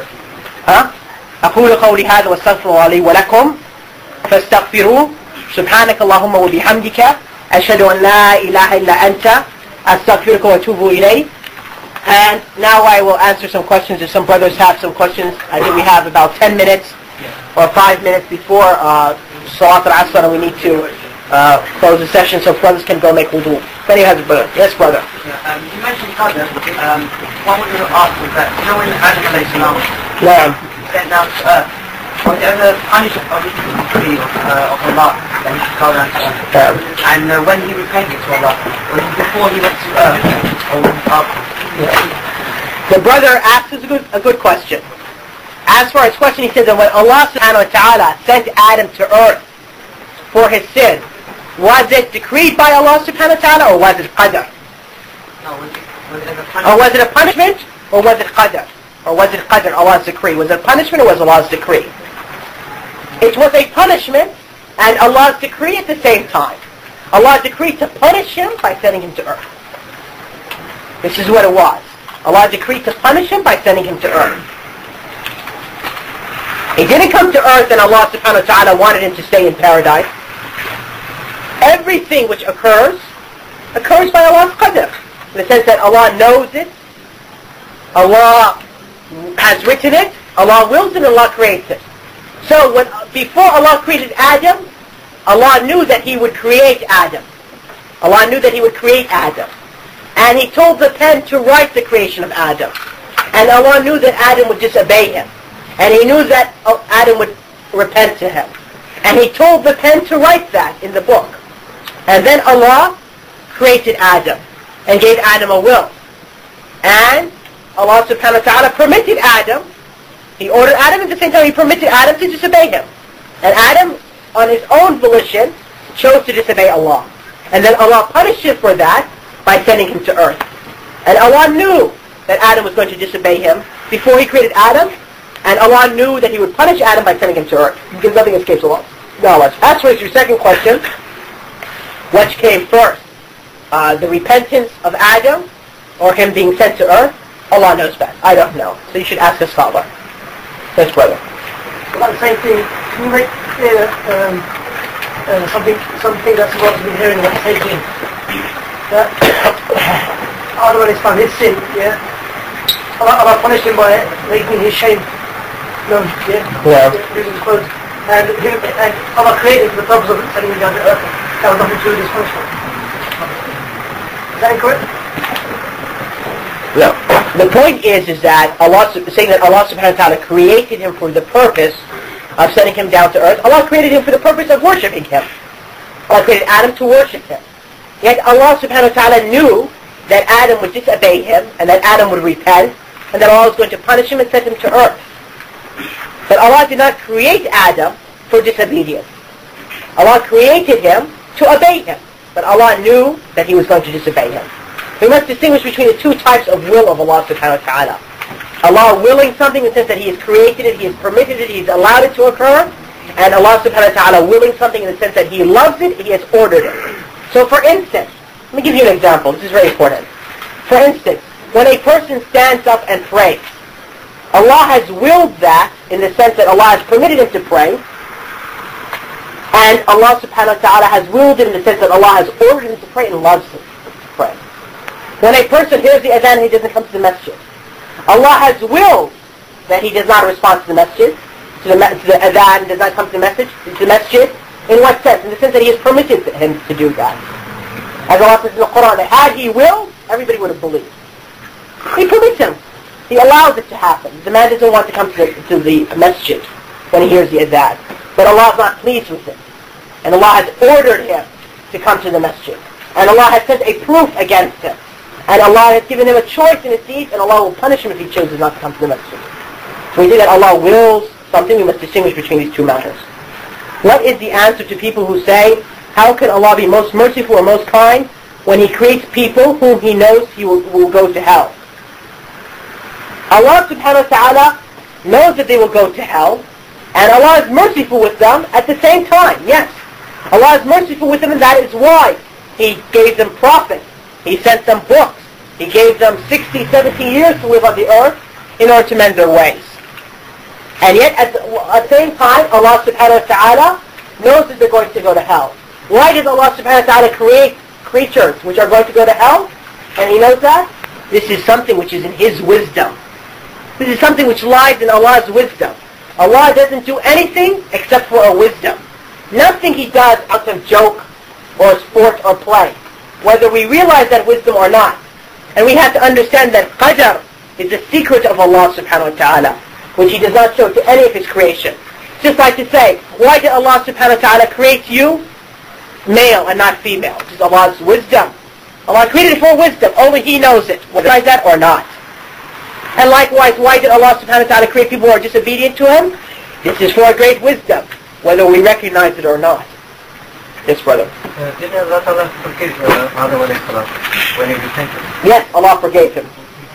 أقول قولي هذا واستغفر الله لي ولكم فاستغفروه سبحانك اللهم وبحمدك أشهد أن لا إله إلا أنت أستغفرك وأتوب إليك. And now I will answer some questions if some brothers have some questions. I think we have about 10 minutes or 5 minutes before Salat al-Asr, and we need to close the session so brothers can go make wudu. If any has a brother. Yes, brother. Yeah, you mentioned Qadr. One would ask was that, you know when Adam alayhi salam Yeah. sent down to earth, was there a punishment of the decree of Allah that he should go down to earth? And when he repented to Allah, was it before he went to earth or after? The brother asks us a good question. As for his question, he says that when Allah subhanahu wa ta'ala sent Adam to earth for his sin, was it decreed by Allah subhanahu wa ta'ala or was it qadr? No, was it a punishment? Or was it a punishment or was it qadr? Or was it qadr, Allah's decree? Was it punishment or was it Allah's decree? It was a punishment and Allah's decree at the same time. Allah decreed to punish him by sending him to earth. This is what it was. Allah decreed to punish him by sending him to earth. He didn't come to earth and Allah subhanahu wa ta'ala wanted him to stay in paradise. Everything which occurs by Allah's qadr. In the sense that Allah knows it, Allah has written it, Allah wills it, and Allah creates it. So before Allah created Adam, Allah knew that He would create Adam. Allah knew that He would create Adam. And He told the pen to write the creation of Adam. And Allah knew that Adam would disobey Him. And He knew that Adam would repent to Him. And He told the pen to write that in the book. And then Allah created Adam and gave Adam a will. And Allah subhanahu wa ta'ala permitted Adam, He ordered Adam, at the same time He permitted Adam to disobey Him. And Adam, on his own volition, chose to disobey Allah. And then Allah punished him for that by sending him to earth. And Allah knew that Adam was going to disobey Him before He created Adam, and Allah knew that He would punish Adam by sending him to earth, because nothing escapes Allah's knowledge. As for your second question, which came first, the repentance of Adam or him being sent to earth? Allah knows best. I don't know. So you should ask a scholar. Yes, brother. About the same thing, can you make clear something that's what we've been hearing about the same thing? That Adam and his son, his sin, yeah? Allah punished him by making his shame known, yeah? Yeah. Losing his clothes. And Allah created for the purpose of sending him down to earth. That was nothing to do with his punishment. Is that incorrect? No. The point is that Allah, saying that Allah subhanahu wa ta'ala created him for the purpose of sending him down to earth. Allah created him for the purpose of worshipping him. Allah created Adam to worship him. Yet Allah subhanahu wa ta'ala knew that Adam would disobey him and that Adam would repent and that Allah was going to punish him and send him to earth. But Allah did not create Adam for disobedience. Allah created him to obey him. But Allah knew that he was going to disobey him. We must distinguish between the two types of will of Allah subhanahu wa ta'ala. Allah willing something in the sense that He has created it, He has permitted it, He has allowed it to occur. And Allah subhanahu wa ta'ala willing something in the sense that He loves it, He has ordered it. So for instance, let me give you an example. This is very important. For instance, when a person stands up and prays, Allah has willed that in the sense that Allah has permitted him to pray. And Allah subhanahu wa ta'ala has willed it in the sense that Allah has ordered him to pray and loves him to pray. When a person hears the adhan, he doesn't come to the masjid. Allah has willed that he does not respond to the masjid, to the adhan, does not come to the masjid. In what sense? In the sense that He has permitted him to do that. As Allah says in the Quran, that had He willed, everybody would have believed. He permits him. He allows it to happen. The man doesn't want to come to the masjid when he hears the adhan. But Allah is not pleased with him. And Allah has ordered him to come to the masjid. And Allah has sent a proof against him. And Allah has given him a choice in his deeds, and Allah will punish him if he chooses not to come to the masjid. So we see that Allah wills something. We must distinguish between these two matters. What is the answer to people who say, how can Allah be most merciful or most kind when He creates people whom He knows He will go to hell? Allah subhanahu wa ta'ala knows that they will go to hell, and Allah is merciful with them at the same time. Yes, Allah is merciful with them, and that is why He gave them prophets. He sent them books. He gave them 60, 70 years to live on the earth in order to mend their ways. And yet, at the same time, Allah subhanahu wa ta'ala knows that they're going to go to hell. Why does Allah subhanahu wa ta'ala create creatures which are going to go to hell? And He knows that? This is something which is in His wisdom. This is something which lies in Allah's wisdom. Allah doesn't do anything except for a wisdom. Nothing He does out of joke or sport or play, whether we realize that wisdom or not. And we have to understand that qadr is the secret of Allah subhanahu wa ta'ala, which He does not show to any of His creation. Just like to say, why did Allah subhanahu wa ta'ala create you male and not female? This is Allah's wisdom. Allah created it for wisdom. Only He knows it, whether I that or not. And likewise, why did Allah subhanahu wa ta'ala create people who are disobedient to Him? This is for a great wisdom, whether we recognize it or not. Yes, brother. Didn't Allah Ta'ala forgive Adam alayhi salam when he repented? Yes, Allah forgave him.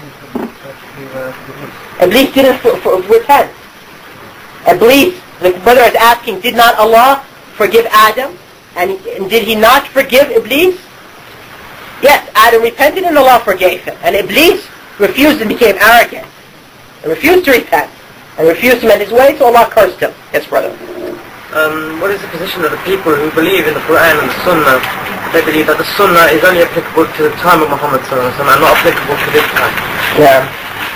Iblis didn't repent. Iblis, the brother is asking, did not Allah forgive Adam? And did He not forgive Iblis? Yes, Adam repented and Allah forgave him. And Iblis refused and became arrogant. And refused to repent. And refused to mend his way, so Allah cursed him. Yes, brother. What is the position of the people who believe in the Quran and the Sunnah? They believe that the Sunnah is only applicable to the time of Muhammad sallallahu alaihi wasallam and not applicable to this time. Yeah.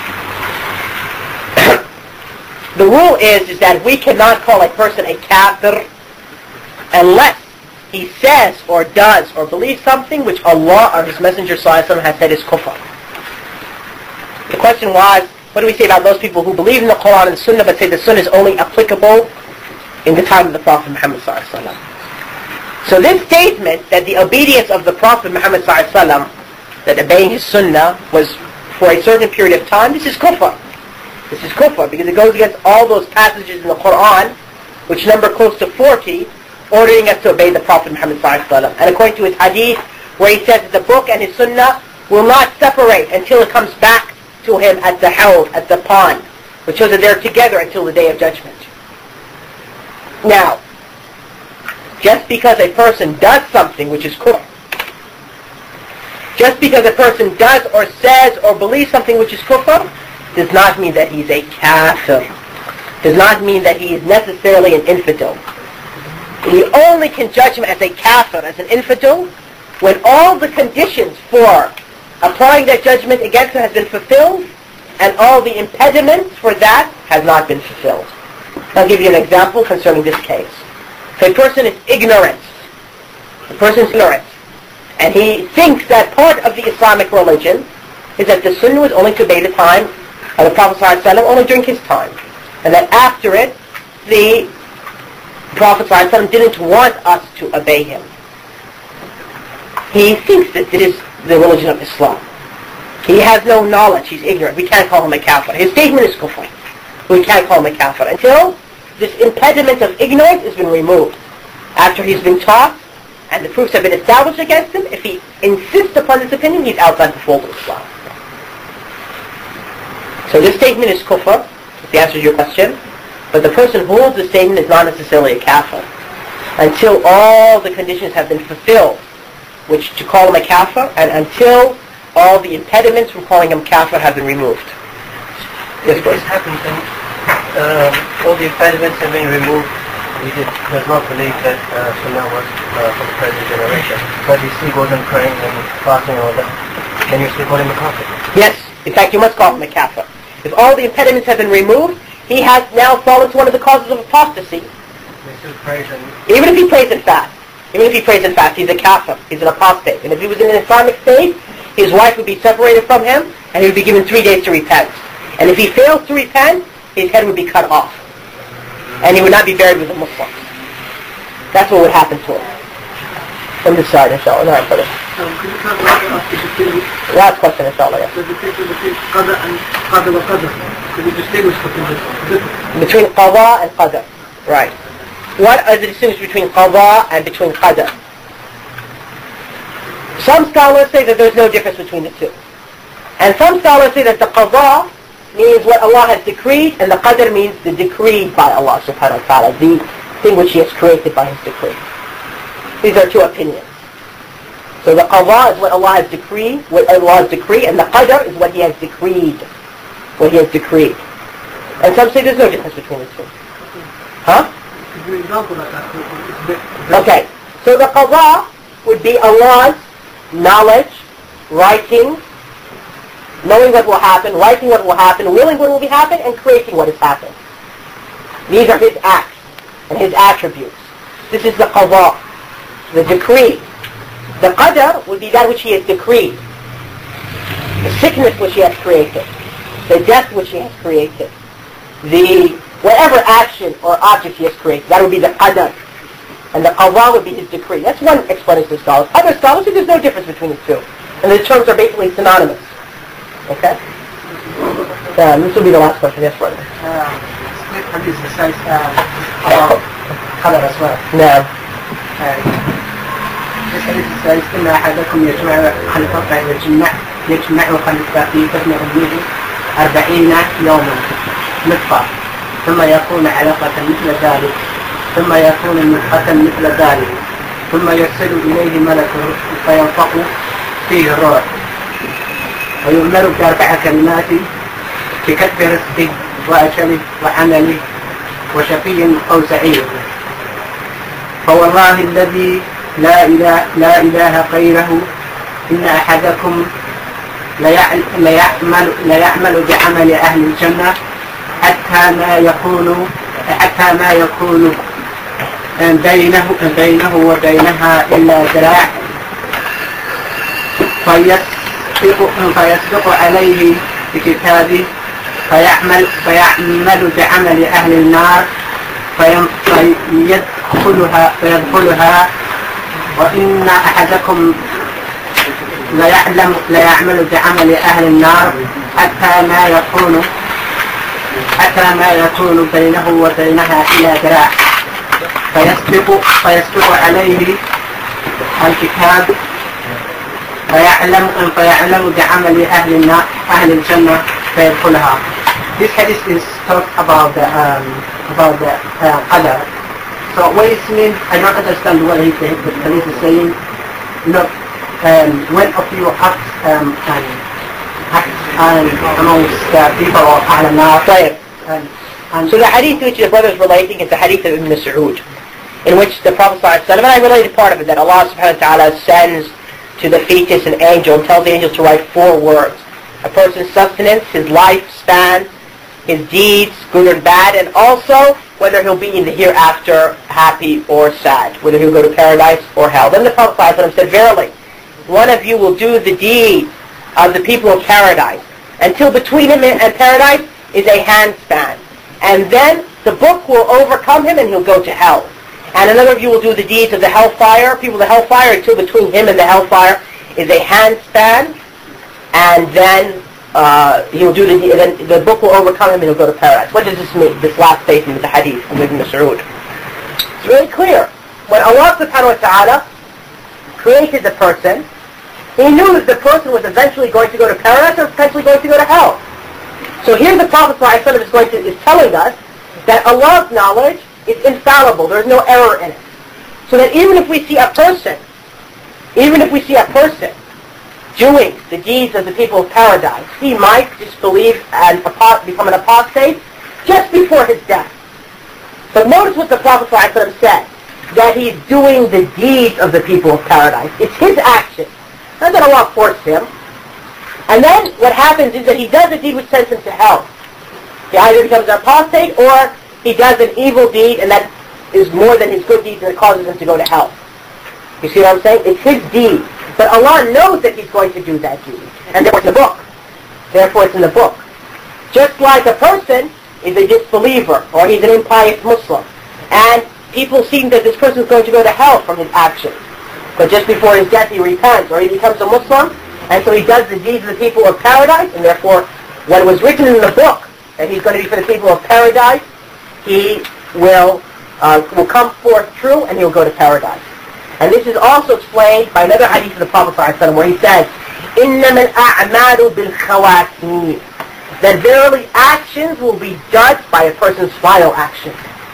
The rule is that we cannot call a person a kafir unless he says or does or believes something which Allah or His Messenger sallallahu alaihi wasallam has said is kufr. The question was, what do we say about those people who believe in the Quran and the Sunnah but say the Sunnah is only applicable in the time of the Prophet Muhammad sallallahu alaihi wasallam? So this statement that the obedience of the Prophet Muhammad sallallahu alaihi wasallam, that obeying his Sunnah was for a certain period of time, this is kufr. This is kufr because it goes against all those passages in the Quran, which number close to 40, ordering us to obey the Prophet Muhammad sallallahu alaihi wasallam. And according to his hadith, where he says that the book and his Sunnah will not separate until it comes back to him at the hawd, at the pond, which shows that they're together until the Day of Judgment. Now, just because a person does something which is kufr, just because a person does or says or believes something which is kufr, does not mean that he's a kafir. Does not mean that he is necessarily an infidel. We only can judge him as a kafir, as an infidel, when all the conditions for applying that judgment against him has been fulfilled and all the impediments for that has not been fulfilled. I'll give you an example concerning this case. If a person is ignorant, and he thinks that part of the Islamic religion is that the Sunnah was only to obey the time of the Prophet ﷺ, only during his time, and that after it, the Prophet ﷺ didn't want us to obey him. He thinks that this is the religion of Islam. He has no knowledge, he's ignorant. We can't call him a kafir. His statement is kufr. We can't call him a kafir until this impediment of ignorance has been removed. After he's been taught and the proofs have been established against him, if he insists upon this opinion, he's outside the fold of Islam. So this statement is kufr, if the answer to your question, but the person who holds the statement is not necessarily a kafir until all the conditions have been fulfilled, which to call him a kafir, and until all the impediments from calling him kafir have been removed. Yes, this happens and all the impediments have been removed. He does not believe that Sunnah was for the present generation, but he still goes on praying and fasting and all that. Can you still call him a kafir? Yes, in fact you must call him a kafir. If all the impediments have been removed, he has now fallen to one of the causes of apostasy. He still prays and... Even if he prays and fasts, he's a kafir, he's an apostate. And if he was in an Islamic state, his wife would be separated from him, and he would be given 3 days to repent. And if he fails to repent, his head would be cut off. And he would not be buried with the Muslims. That's what would happen to him. From this side, inshallah. All right, brother. Could you talk about Last question, inshallah. Yeah. the distinction between qada and qada wa qadr? Could you distinguish between the difference? Between qada and qadr. Right. What is the distinction between qada and between qadr? Some scholars say that there's no difference between the two. And some scholars say that the qada means what Allah has decreed, and the qadr means the decreed by Allah subhanahu wa ta'ala, the thing which He has created by His decree. These are two opinions. So the qada is what Allah has decreed, and the qadr is what He has decreed. And some say there's no difference between the two. Huh? Could you give an example like that? Okay. So the qada would be Allah's knowledge, writing, knowing what will happen, writing what will happen, willing what will happen, and creating what has happened. These are His acts and His attributes. This is the qada, the decree. The qadr would be that which he has decreed. The sickness which he has created. The death which he has created. The whatever action or object he has created. That would be the qadr. And the qada would be his decree. That's one explanation of scholars. Other scholars say there's no difference between the two. And the terms are basically synonymous. Okay? This will be the last question. Yes, brother. Split hadith says about qadar as well. No. This hadith says إن أحدكم يجمع خلقه يجمع خلقه في بطن أمه 40 يوما نطفة ثم يكون علقة مثل ذلك ثم يكون مدغة مثل ذلك ثم يرسل إليه ملك فينفخ فيه الروح ويؤمر ب4 كلمات بكتب رزقه وأجله وعمله وشقي أو سعيد فوالله الذي لا إله غيره إن أحدكم ليعمل بعمل أهل الجنة حتى ما يكون بينه وبينها إلا ذراع فيسبق عليه بكتابه فيعمل بعمل أهل النار فيدخلها وإن أحدكم ليعمل بعمل أهل النار حتى ما يكون بينه وبينها إلا ذراع فيسبق عليه الكتاب فيعلم بعمل أهل الجنة فيدخلها. This hadith is talk about the qadar. So what it means, I don't understand what the hadith is saying. Look, when a few acts amongst people or So the hadith which the brother is relating is the hadith of Ibn Mas'ud, in which the Prophet ﷺ, and I related part of it, that Allah subhanahu wa ta'ala sends to the fetus an angel and tells the angel to write 4 words. A person's sustenance, his lifespan, his deeds, good and bad, and also whether he'll be in the hereafter happy or sad, whether he'll go to paradise or hell. Then the Prophet ﷺ said, verily, one of you will do the deeds of the people of paradise, until between him and paradise is a handspan. And then the book will overcome him and he'll go to hell. And another of you will do the deeds of the hellfire, people of the hellfire, until between him and the hellfire is a handspan. And then he'll do the book will overcome him and he'll go to paradise. What does this mean, this last statement of the hadith from Ibn Mas'ud? It's really clear. When Allah subhanahu wa ta'ala created the person, He knew that the person was eventually going to go to paradise or potentially going to go to hell. So here the Prophet ﷺ is telling us that Allah's knowledge is infallible. There's no error in it. So that even if we see a person doing the deeds of the people of paradise, he might disbelieve and become an apostate just before his death. But notice what the Prophet ﷺ said, that he's doing the deeds of the people of paradise. It's his action. Not that Allah forced him. And then what happens is that he does a deed which sends him to hell. He either becomes an apostate or he does an evil deed and that is more than his good deeds and it causes him to go to hell. You see what I'm saying? It's his deed. But Allah knows that he's going to do that deed. And therefore it's in the book. Therefore it's in the book. Just like a person is a disbeliever or he's an impious Muslim. And people see that this person is going to go to hell from his actions. But just before his death he repents or he becomes a Muslim. And so he does the deeds of the people of paradise. And therefore what was written in the book that he's going to be for the people of paradise, he will come forth true and he'll go to paradise. And this is also explained by another hadith of the Prophet ﷺ where he says, إِنَّمَا الْأَعْمَالُ بِالْخَوَاتِيمِ, that verily actions will be judged by a person's final action.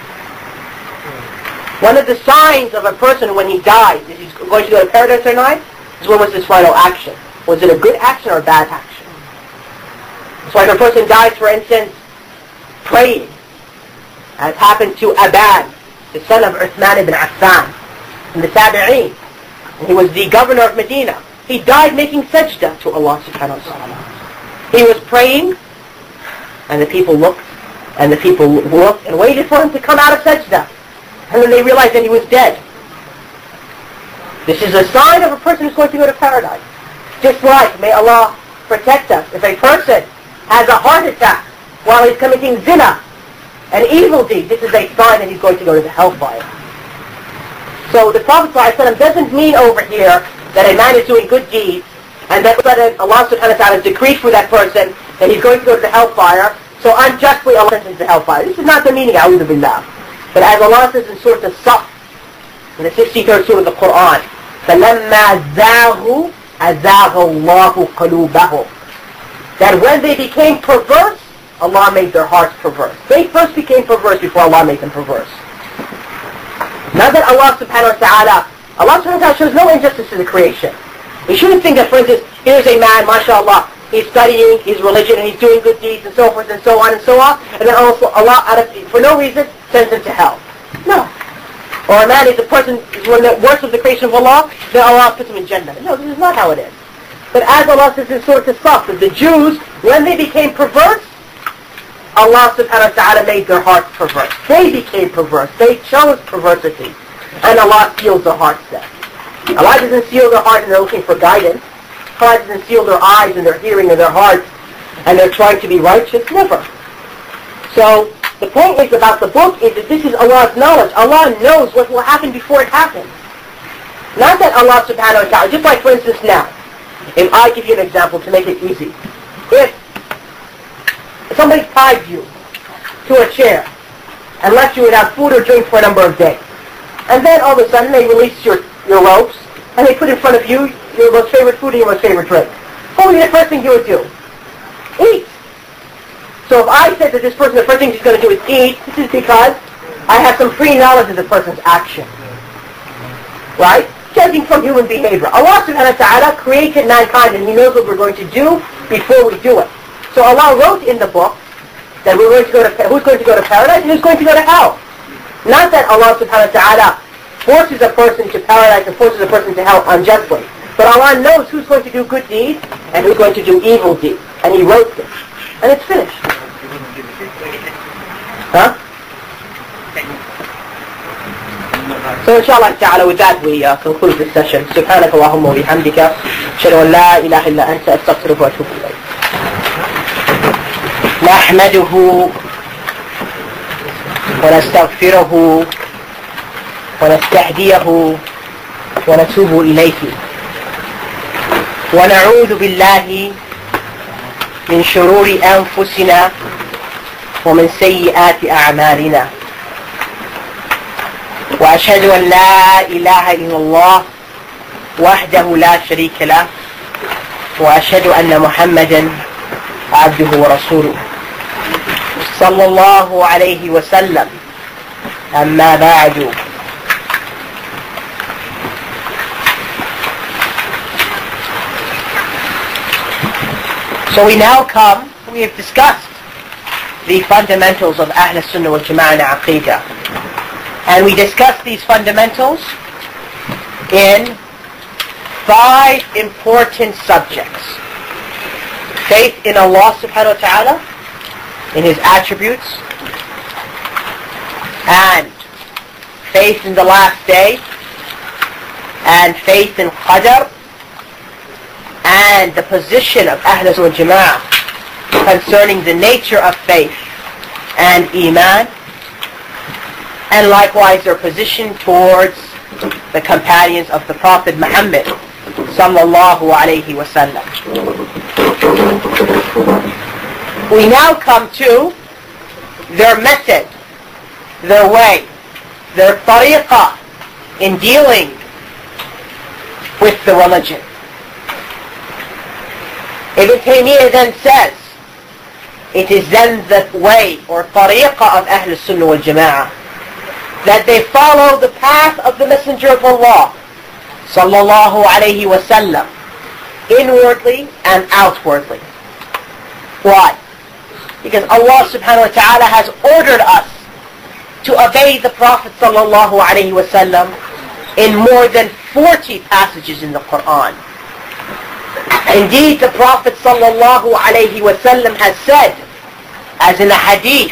One of the signs of a person when he dies, is he's going to go to paradise or not, is what was his final action. Was it a good action or a bad action? So if a person dies, for instance, praying, as happened to Aban, the son of Uthman ibn Affan, in the Tabi'een, and he was the governor of Medina. He died making sajda to Allah subhanahu wa ta'ala. He was praying, and the people looked, and waited for him to come out of sajda. And then they realized that he was dead. This is a sign of a person who's going to go to paradise. Just like, may Allah protect us, if a person has a heart attack while he's committing zina, an evil deed, this is a sign that he's going to go to the hellfire. So the Prophet ﷺ doesn't mean over here that a man is doing good deeds and that Allah subhanahu wa ta'ala decreed for that person that he's going to go to the hellfire, so unjustly Allah sends him to the hellfire. This is not the meaning, a'udhu billah. But as Allah says in Surah As-Saff, in the 63rd surah of the Quran, فَلَمَّا زَاغُوا أَزَاغَ اللَّهُ قَلُوبَهُمْ. That when they became perverse, Allah made their hearts perverse. They first became perverse before Allah made them perverse. Now that Allah subhanahu wa ta'ala shows no injustice to the creation. You shouldn't think that, for instance, here's a man, mashallah, he's studying his religion and he's doing good deeds and so forth and so on and so on, and then also Allah, for no reason, sends him to hell. No. Or a man is a person, is one of the worst of the creation of Allah, then Allah puts him in Jannah. No, this is not how it is. But as Allah says in Surah As-Saff, that the Jews, when they became perverse, Allah subhanahu wa ta'ala made their hearts perverse. They became perverse. They chose perversity. And Allah seals their hearts then. Allah doesn't seal their heart and they're looking for guidance. Allah doesn't seal their eyes and their hearing and their hearts and they're trying to be righteous. Never. So, the point is about the book is that this is Allah's knowledge. Allah knows what will happen before it happens. Not that Allah subhanahu wa ta'ala, just like for instance now, if I give you an example to make it easy. If somebody tied you to a chair and left you without food or drink for a number of days, and then all of a sudden they release your ropes and they put in front of you your most favorite food and your most favorite drink, what would be the first thing you would do? Eat. So if I said that this person, the first thing he's going to do is eat, this is because I have some pre-knowledge of the person's action. Right? Judging from human behavior. Allah subhanahu wa ta'ala created mankind and He knows what we're going to do before we do it. So Allah wrote in the book that we're going to go to, who's going to go to paradise and who's going to go to hell. Not that Allah subhanahu wa ta'ala forces a person to paradise and forces a person to hell unjustly. But Allah knows who's going to do good deeds and who's going to do evil deeds. And He wrote this. And it's finished. Huh? So inshallah ta'ala with that we conclude this session. سبحانك اللهم وبحمدك أشهد أن لا إله إلا أنت أستغفرك وأتوب إليك. نحمده ونستغفره ونستهديه ونتوب إليه ونعوذ بالله من شرور أنفسنا ومن سيئات أعمالنا وأشهد أن لا إله إلا الله وحده لا شريك له وأشهد أن محمدا عبده ورسوله صلى الله عليه وسلم أما بعد. So we now come, we have discussed the fundamentals of Ahl Sunnah wal Jama'ah Aqidah. And we discussed these fundamentals in 5 important subjects. Faith in Allah subhanahu wa ta'ala, in His attributes, and faith in the last day, and faith in Qadr, and the position of Ahl Sunnah wal Jama'ah concerning the nature of faith and Iman, and likewise their position towards the companions of the Prophet Muhammad sallallahu alayhi wa sallam. We now come to their method, their way, their tariqah in dealing with the religion. Ibn Taymiyyah then says, it is then the way or tariqah of Ahl Sunnah wal Jama'ah that they follow the path of the Messenger of Allah sallallahu alayhi wa sallam, inwardly and outwardly. Why? Because Allah subhanahu wa ta'ala has ordered us to obey the Prophet sallallahu alayhi wa sallam in more than 40 passages in the Quran. Indeed, the Prophet sallallahu alayhi wa sallam has said, as in a hadith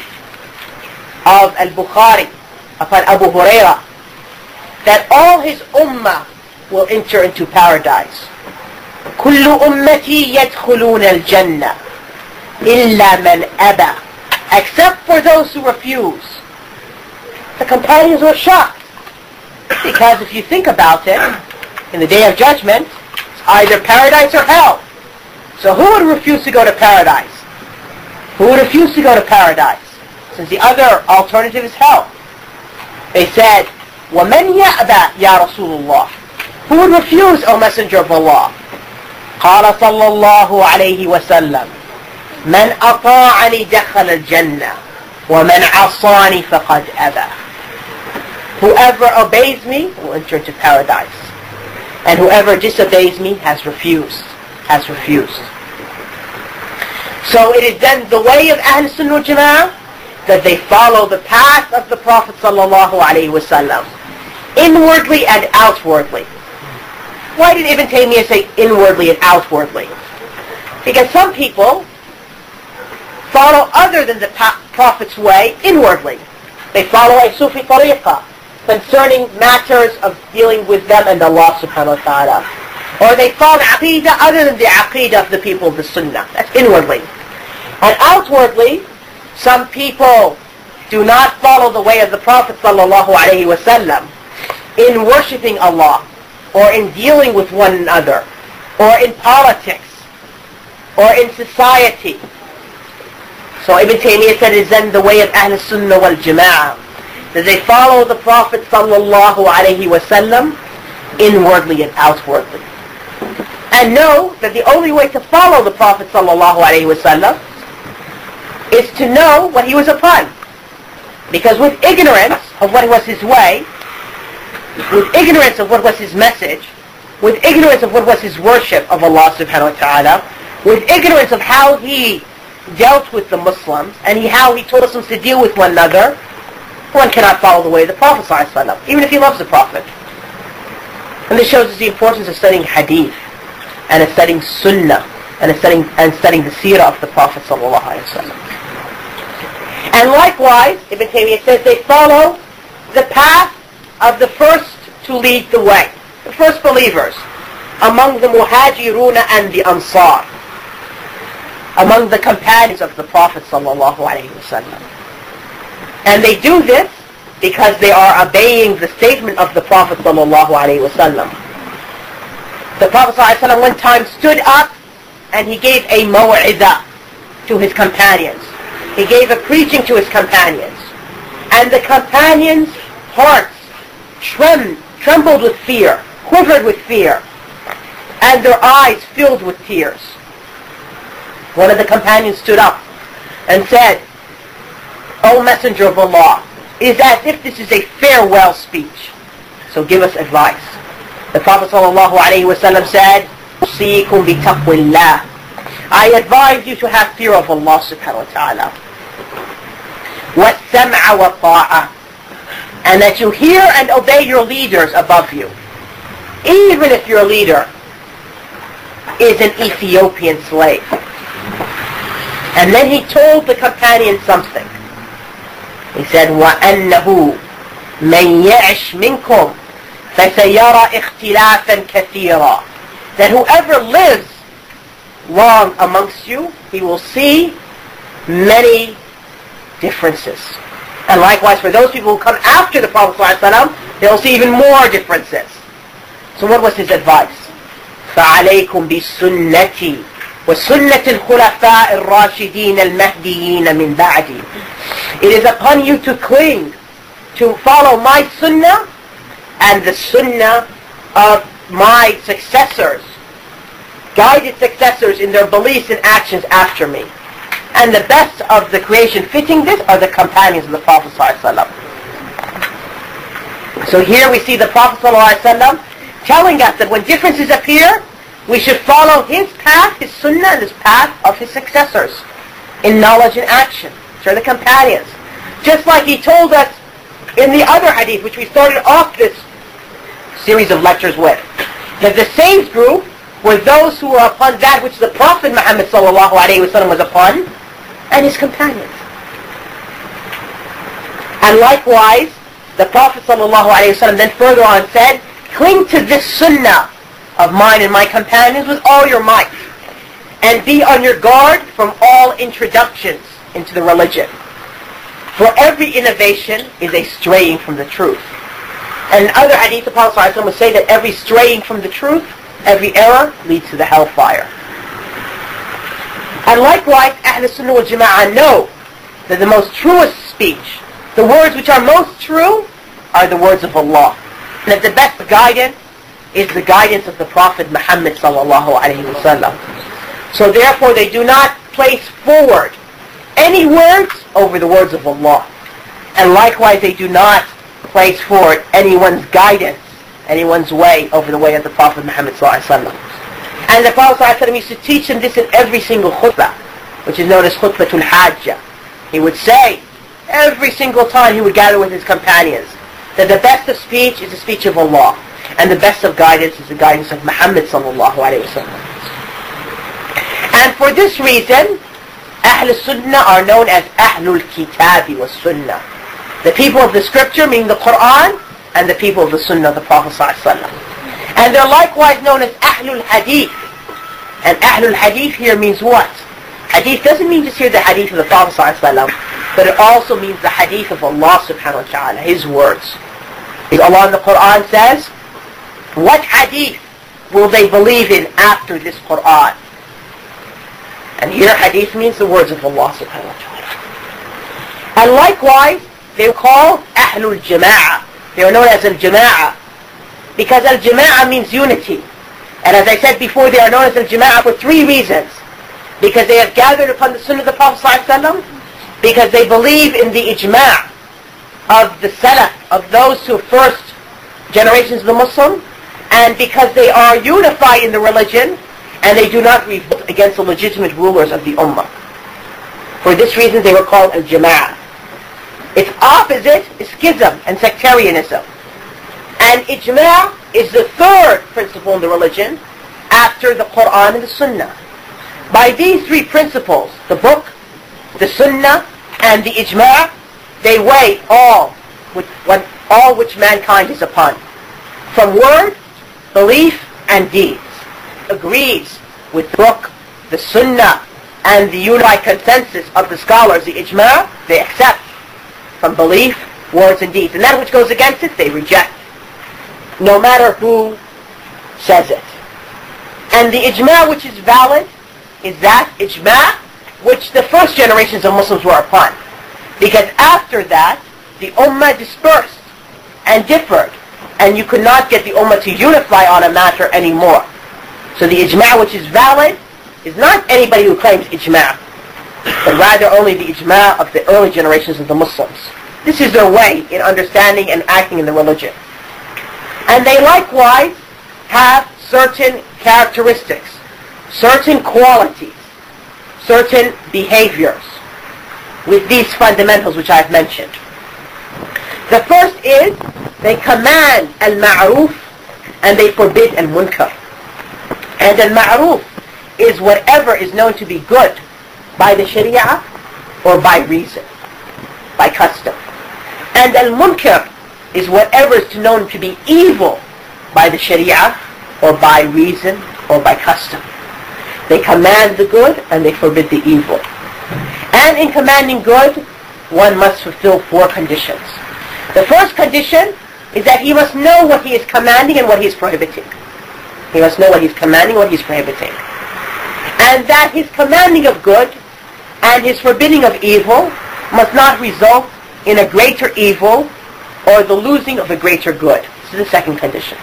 of Al-Bukhari, upon Abu Hurairah, that all his ummah will enter into paradise. كل أمتي يدخلون الجنة إلا من أبى, except for those who refuse. The companions were shocked, because if you think about it, in the day of judgment, it's either paradise or hell. So who would refuse to go to paradise? Who would refuse to go to paradise? Since the other alternative is hell. They said, وَمَنْ يَأْبَى يَا رَسُولُ اللَّهِ, who would refuse, O Messenger of Allah? قال صلى الله عليه وسلم من أطاعني دخل الجنة ومن عصاني فقد أبى. Whoever obeys me will enter into paradise, and whoever disobeys me has refused. So it is then the way of Ahl Sunnah wal Jama'ah that they follow the path of the Prophet sallallahu alaihi wasallam, inwardly and outwardly. Why did Ibn Taymiyyah say inwardly and outwardly? Because some people follow other than the Prophet's way inwardly. They follow a Sufi tariqah concerning matters of dealing with them and Allah subhanahu wa ta'ala. Or they follow aqidah other than the aqidah of the people of the Sunnah. That's inwardly. And outwardly, some people do not follow the way of the Prophet sallallahu alaihi wasallam in worshipping Allah, or in dealing with one another, or in politics, or in society. So Ibn Taymiyyah said it is then the way of Ahl Sunnah wal Jama'ah, that they follow the Prophet sallallahu alaihi wasallam inwardly and outwardly. And know that the only way to follow the Prophet sallallahu alaihi wasallam is to know what he was upon. Because with ignorance of what was his way, with ignorance of what was his message, with ignorance of what was his worship of Allah subhanahu wa ta'ala, with ignorance of how he dealt with the Muslims, and how he taught Muslims to deal with one another, one cannot follow the way of the Prophet sallallahu alaihi wasallam, even if he loves the Prophet. And this shows us the importance of studying hadith, and of studying sunnah, and of studying the seerah of the Prophet sallallahu alaihi wasallam. And likewise, Ibn Taymiyyah says they follow the path of the first to lead the way, the first believers, among the Muhajirun and the Ansar, among the companions of the Prophet sallallahu alaihi wasallam. And they do this because they are obeying the statement of the Prophet sallallahu alaihi wasallam. The Prophet sallallahu alaihi wasallam one time stood up and he gave a maw'idah to his companions. He gave a preaching to his companions. And the companions' hearts trembled with fear, quivered with fear, and their eyes filled with tears. One of the companions stood up and said, O Messenger of Allah, it is as if this is a farewell speech, so give us advice. The Prophet ﷺ said, "Usikum bi taqwillah." I advise you to have fear of Allah subhanahu wa ta'ala. وَالسَّمْعَ وَالطَّاعَةِ, and that you hear and obey your leaders above you, even if your leader is an Ethiopian slave. And then he told the companion something. He said, وَأَنَّهُ مَنْ يَعِشْ مِنْكُمْ فَسَيَرَى اخْتِلَافًا كَثِيرًا, that whoever lives long amongst you, he will see many differences. And likewise for those people who come after the Prophet ﷺ, they will see even more differences. So what was his advice? فَعَلَيْكُمْ بِسُنَّتِي وَسُنَّةِ الْخُلَفَاءِ الرَّاشِدِينَ الْمَهْدِيِّينَ مِنْ بَعْدِي. It is upon you to cling, to follow my sunnah and the sunnah of my successors, guided successors in their beliefs and actions after me. And the best of the creation fitting this are the companions of the Prophet ﷺ. So here we see the Prophet ﷺ telling us that when differences appear, we should follow his path, his sunnah, and his path of his successors in knowledge and action. Which are the companions. Just like he told us in the other hadith, which we started off this series of lectures with, that the saved group were those who were upon that which the Prophet Muhammad sallallahu alaihi wasallam was upon, and his companions. And likewise, the Prophet sallallahu alaihi wasallam then further on said, cling to this sunnah of mine and my companions with all your might, and be on your guard from all introductions into the religion. For every innovation is a straying from the truth. And in other hadith, the Prophet ﷺ would say that every straying from the truth, every error, leads to the hellfire. And likewise, Ahl Sunnah wal Jama'ah know that the most truest speech, the words which are most true, are the words of Allah. And that the best guidance is the guidance of the Prophet Muhammad sallallahu alaihi wasallam. So therefore they do not place forward any words over the words of Allah. And likewise they do not place forward anyone's guidance, anyone's way over the way of the Prophet Muhammad sallallahu alaihi wasallam. And the Prophet sallallahu alaihi wasallam used to teach them this in every single khutbah, which is known as khutbatul hajjah. He would say, every single time he would gather with his companions, that the best of speech is the speech of Allah, and the best of guidance is the guidance of Muhammad sallallahu alaihi wasallam. And for this reason, Ahl Sunnah are known as Ahlul Kitabi was Sunnah. The people of the scripture, meaning the Quran, and the people of the Sunnah of the Prophet sallallahu alaihi wasallam. And they're likewise known as Ahlul Hadith. And Ahlul Hadith here means what? Hadith doesn't mean just here the Hadith of the Prophet sallallahu alaihi wasallam, but it also means the Hadith of Allah subhanahu wa ta'ala, His words. Allah in the Quran says, what Hadith will they believe in after this Quran? And here Hadith means the words of Allah subhanahu wa ta'ala. And likewise, they were called Ahlul Jama'ah. They were known as Al-Jama'ah, because Al-Jama'ah means unity. And as I said before, they are known as Al-Jama'ah for three reasons. Because they have gathered upon the Sunnah of the Prophet ﷺ, because they believe in the ijma' of the Salaf, of those who first generations of the Muslim, and because they are unified in the religion, and they do not revolt against the legitimate rulers of the Ummah. For this reason they were called Al-Jama'ah. Its opposite is schism and sectarianism. And ijma' is the third principle in the religion after the Quran and the Sunnah. By these three principles, the book, the Sunnah, and the ijma', they weigh all which mankind is upon, from word, belief, and deeds. Agrees with the book, the Sunnah, and the unified consensus of the scholars, the ijma', they accept from belief, words, and deeds. And that which goes against it, they reject, no matter who says it. And the ijma' which is valid is that ijma' which the first generations of Muslims were upon. Because after that, the ummah dispersed and differed, and you could not get the ummah to unify on a matter anymore. So the ijma' which is valid is not anybody who claims ijma', but rather only the ijma' of the early generations of the Muslims. This is their way in understanding and acting in the religion. And they likewise have certain characteristics, certain qualities, certain behaviors with these fundamentals which I've mentioned. The first is they command al-ma'ruf and they forbid al-munkar. And al-ma'ruf is whatever is known to be good by the Sharia or by reason, by custom. And al-munkar is whatever is known to be evil by the Sharia or by reason or by custom. They command the good and they forbid the evil. And in commanding good, one must fulfill four conditions. The first condition is that he must know what he is commanding and what he is prohibiting. He must know what he is commanding and what he is prohibiting. And that his commanding of good and his forbidding of evil must not result in a greater evil or the losing of a greater good. This is the second condition.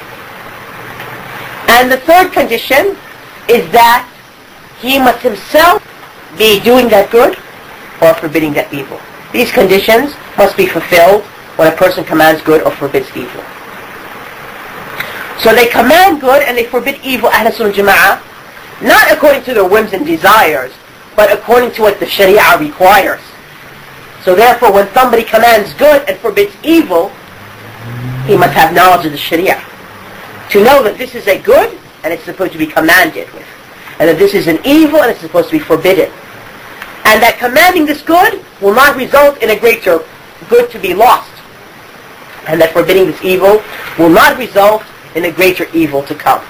And the third condition is that he must himself be doing that good or forbidding that evil. These conditions must be fulfilled when a person commands good or forbids evil. So they command good and they forbid evil, Ahl Sunnah Jama'ah, not according to their whims and desires, but according to what the Sharia requires. So therefore, when somebody commands good and forbids evil, he must have knowledge of the Sharia, to know that this is a good and it's supposed to be commanded with, and that this is an evil and it's supposed to be forbidden. And that commanding this good will not result in a greater good to be lost. And that forbidding this evil will not result in a greater evil to come.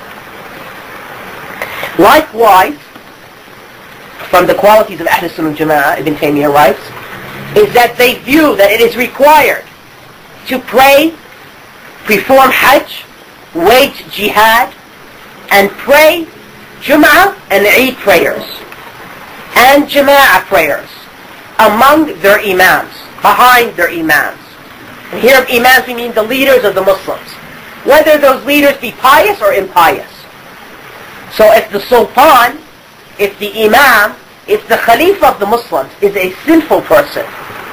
Likewise, from the qualities of Ahl Sunnah wal Jama'ah, Ibn Taymiyyah writes, is that they view that it is required to pray, perform Hajj, wage jihad, and pray Jum'ah and Eid prayers, and Jama'ah prayers among their imams, behind their imams. And here of imams we mean the leaders of the Muslims, whether those leaders be pious or impious. So if the Sultan, if the Imam, if the Khalifa of the Muslims is a sinful person,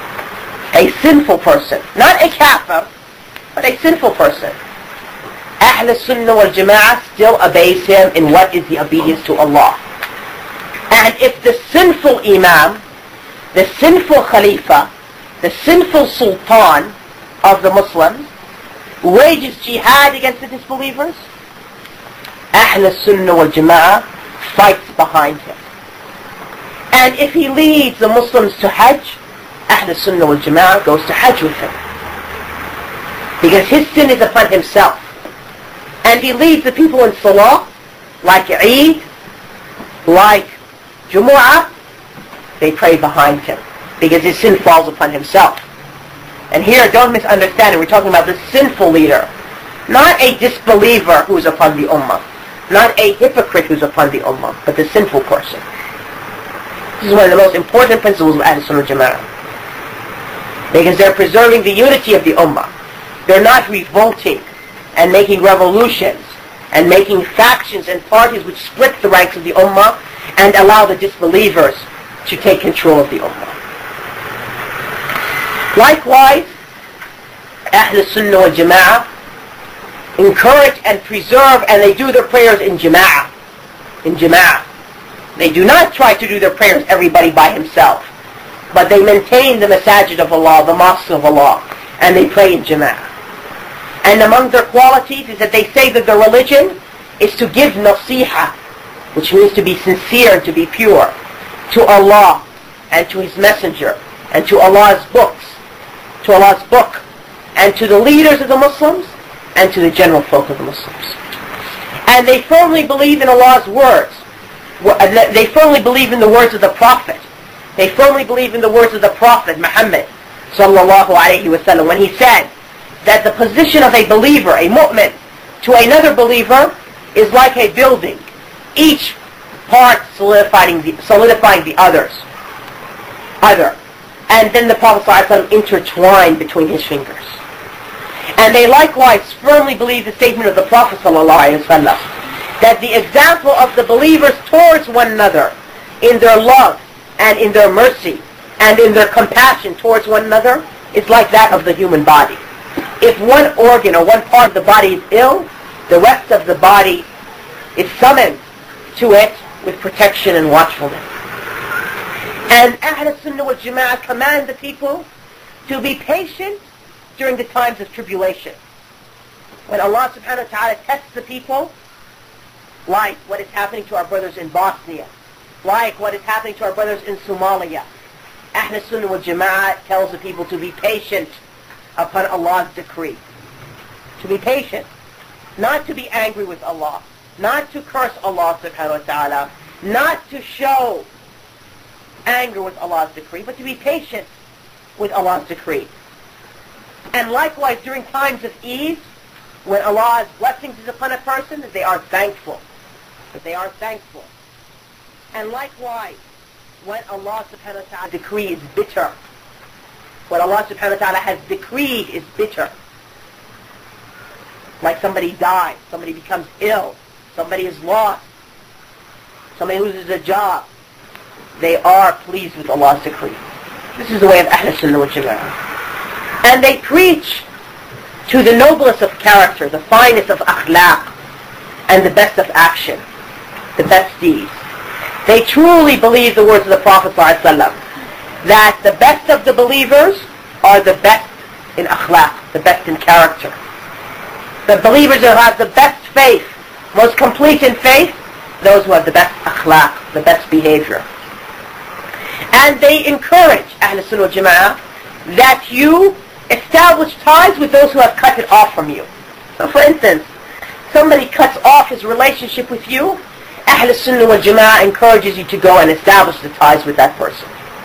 not a kafir, but a sinful person, Ahl Sunnah wal Jama'ah still obeys him in what is the obedience to Allah. And if the sinful Imam, the sinful Khalifa, the sinful Sultan of the Muslims wages jihad against the disbelievers, Ahl Sunnah wal Jama'ah fights behind him. And if he leads the Muslims to Hajj, Ahl Sunnah wal Jama'ah goes to Hajj with him, because his sin is upon himself. And he leads the people in Salah, like Eid, like Jumu'ah, they pray behind him, because his sin falls upon himself. And here, don't misunderstand it, we're talking about the sinful leader, not a disbeliever who's upon the Ummah, not a hypocrite who's upon the Ummah, but the sinful person. This is one of the most important principles of Ahl Sunnah wal Jama'ah, because they're preserving the unity of the Ummah. They're not revolting and making revolutions and making factions and parties which split the ranks of the Ummah and allow the disbelievers to take control of the Ummah. Likewise, Ahl Sunnah wal Jama'ah encourage and preserve, and they do their prayers in Jama'ah. They do not try to do their prayers everybody by himself, but they maintain the masajid of Allah, the mosques of Allah, and they pray in Jama'ah. And among their qualities is that they say that their religion is to give nasiha, which means to be sincere and to be pure, to Allah and to His Messenger and to Allah's books, to Allah's book, and to the leaders of the Muslims and to the general folk of the Muslims. And they firmly believe in Allah's words. They firmly believe in the words of the Prophet. They firmly believe in the words of the Prophet Muhammad sallallahu alayhi wa sallam, when he said that the position of a believer, a mu'min, to another believer is like a building, each part solidifying the others. And then the Prophet ﷺ intertwined between his fingers. And they likewise firmly believe the statement of the Prophet ﷺ, that the example of the believers towards one another in their love and in their mercy and in their compassion towards one another is like that of the human body. If one organ or one part of the body is ill, the rest of the body is summoned to it with protection and watchfulness. And Ahl Sunnah wal Jama'ah command the people to be patient during the times of tribulation. When Allah subhanahu wa ta'ala tests the people, like what is happening to our brothers in Bosnia, like what is happening to our brothers in Somalia, Ahl Sunnah wal Jama'ah tells the people to be patient upon Allah's decree. To be patient. Not to be angry with Allah. Not to curse Allah subhanahu wa ta'ala. Not to show anger with Allah's decree, but to be patient with Allah's decree. And likewise during times of ease, when Allah's blessings is upon a person, that they are thankful. And likewise, when Allah subhanahu wa ta'ala decree is bitter, what Allah subhanahu wa ta'ala has decreed is bitter. Like somebody dies, somebody becomes ill, somebody is lost, somebody loses a job. They are pleased with Allah's decree. This is the way of Ahl Sunnah wal Jama'ah. And they preach to the noblest of character, the finest of akhlaq, and the best of action, the best deeds. They truly believe the words of the Prophet ﷺ, that the best of the believers are the best in akhlaq, the best in character. The believers who have the best faith, most complete in faith, those who have the best akhlaq, the best behavior. And they encourage Ahl Sunnah wal Jama'ah that you establish ties with those who have cut it off from you. So for instance, somebody cuts off his relationship with you, Ahl Sunnah wal Jama'ah encourages you to go and establish the ties with that person.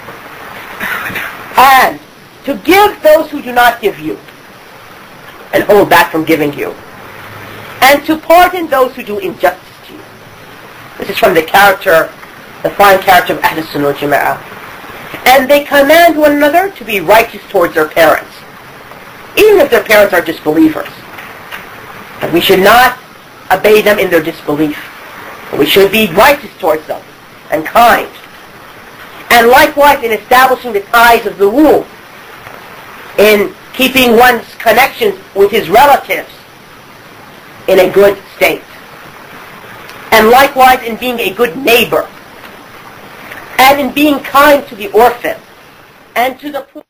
And to give those who do not give you, and hold back from giving you. And to pardon those who do injustice to you. This is from the character, the fine character of Ahl Sunnah wal Jama'ah. And they command one another to be righteous towards their parents, even if their parents are disbelievers. And we should not obey them in their disbelief. We should be righteous towards them and kind. And likewise in establishing the ties of the womb, in keeping one's connections with his relatives in a good state. And likewise in being a good neighbor. And in being kind to the orphan and to the poor.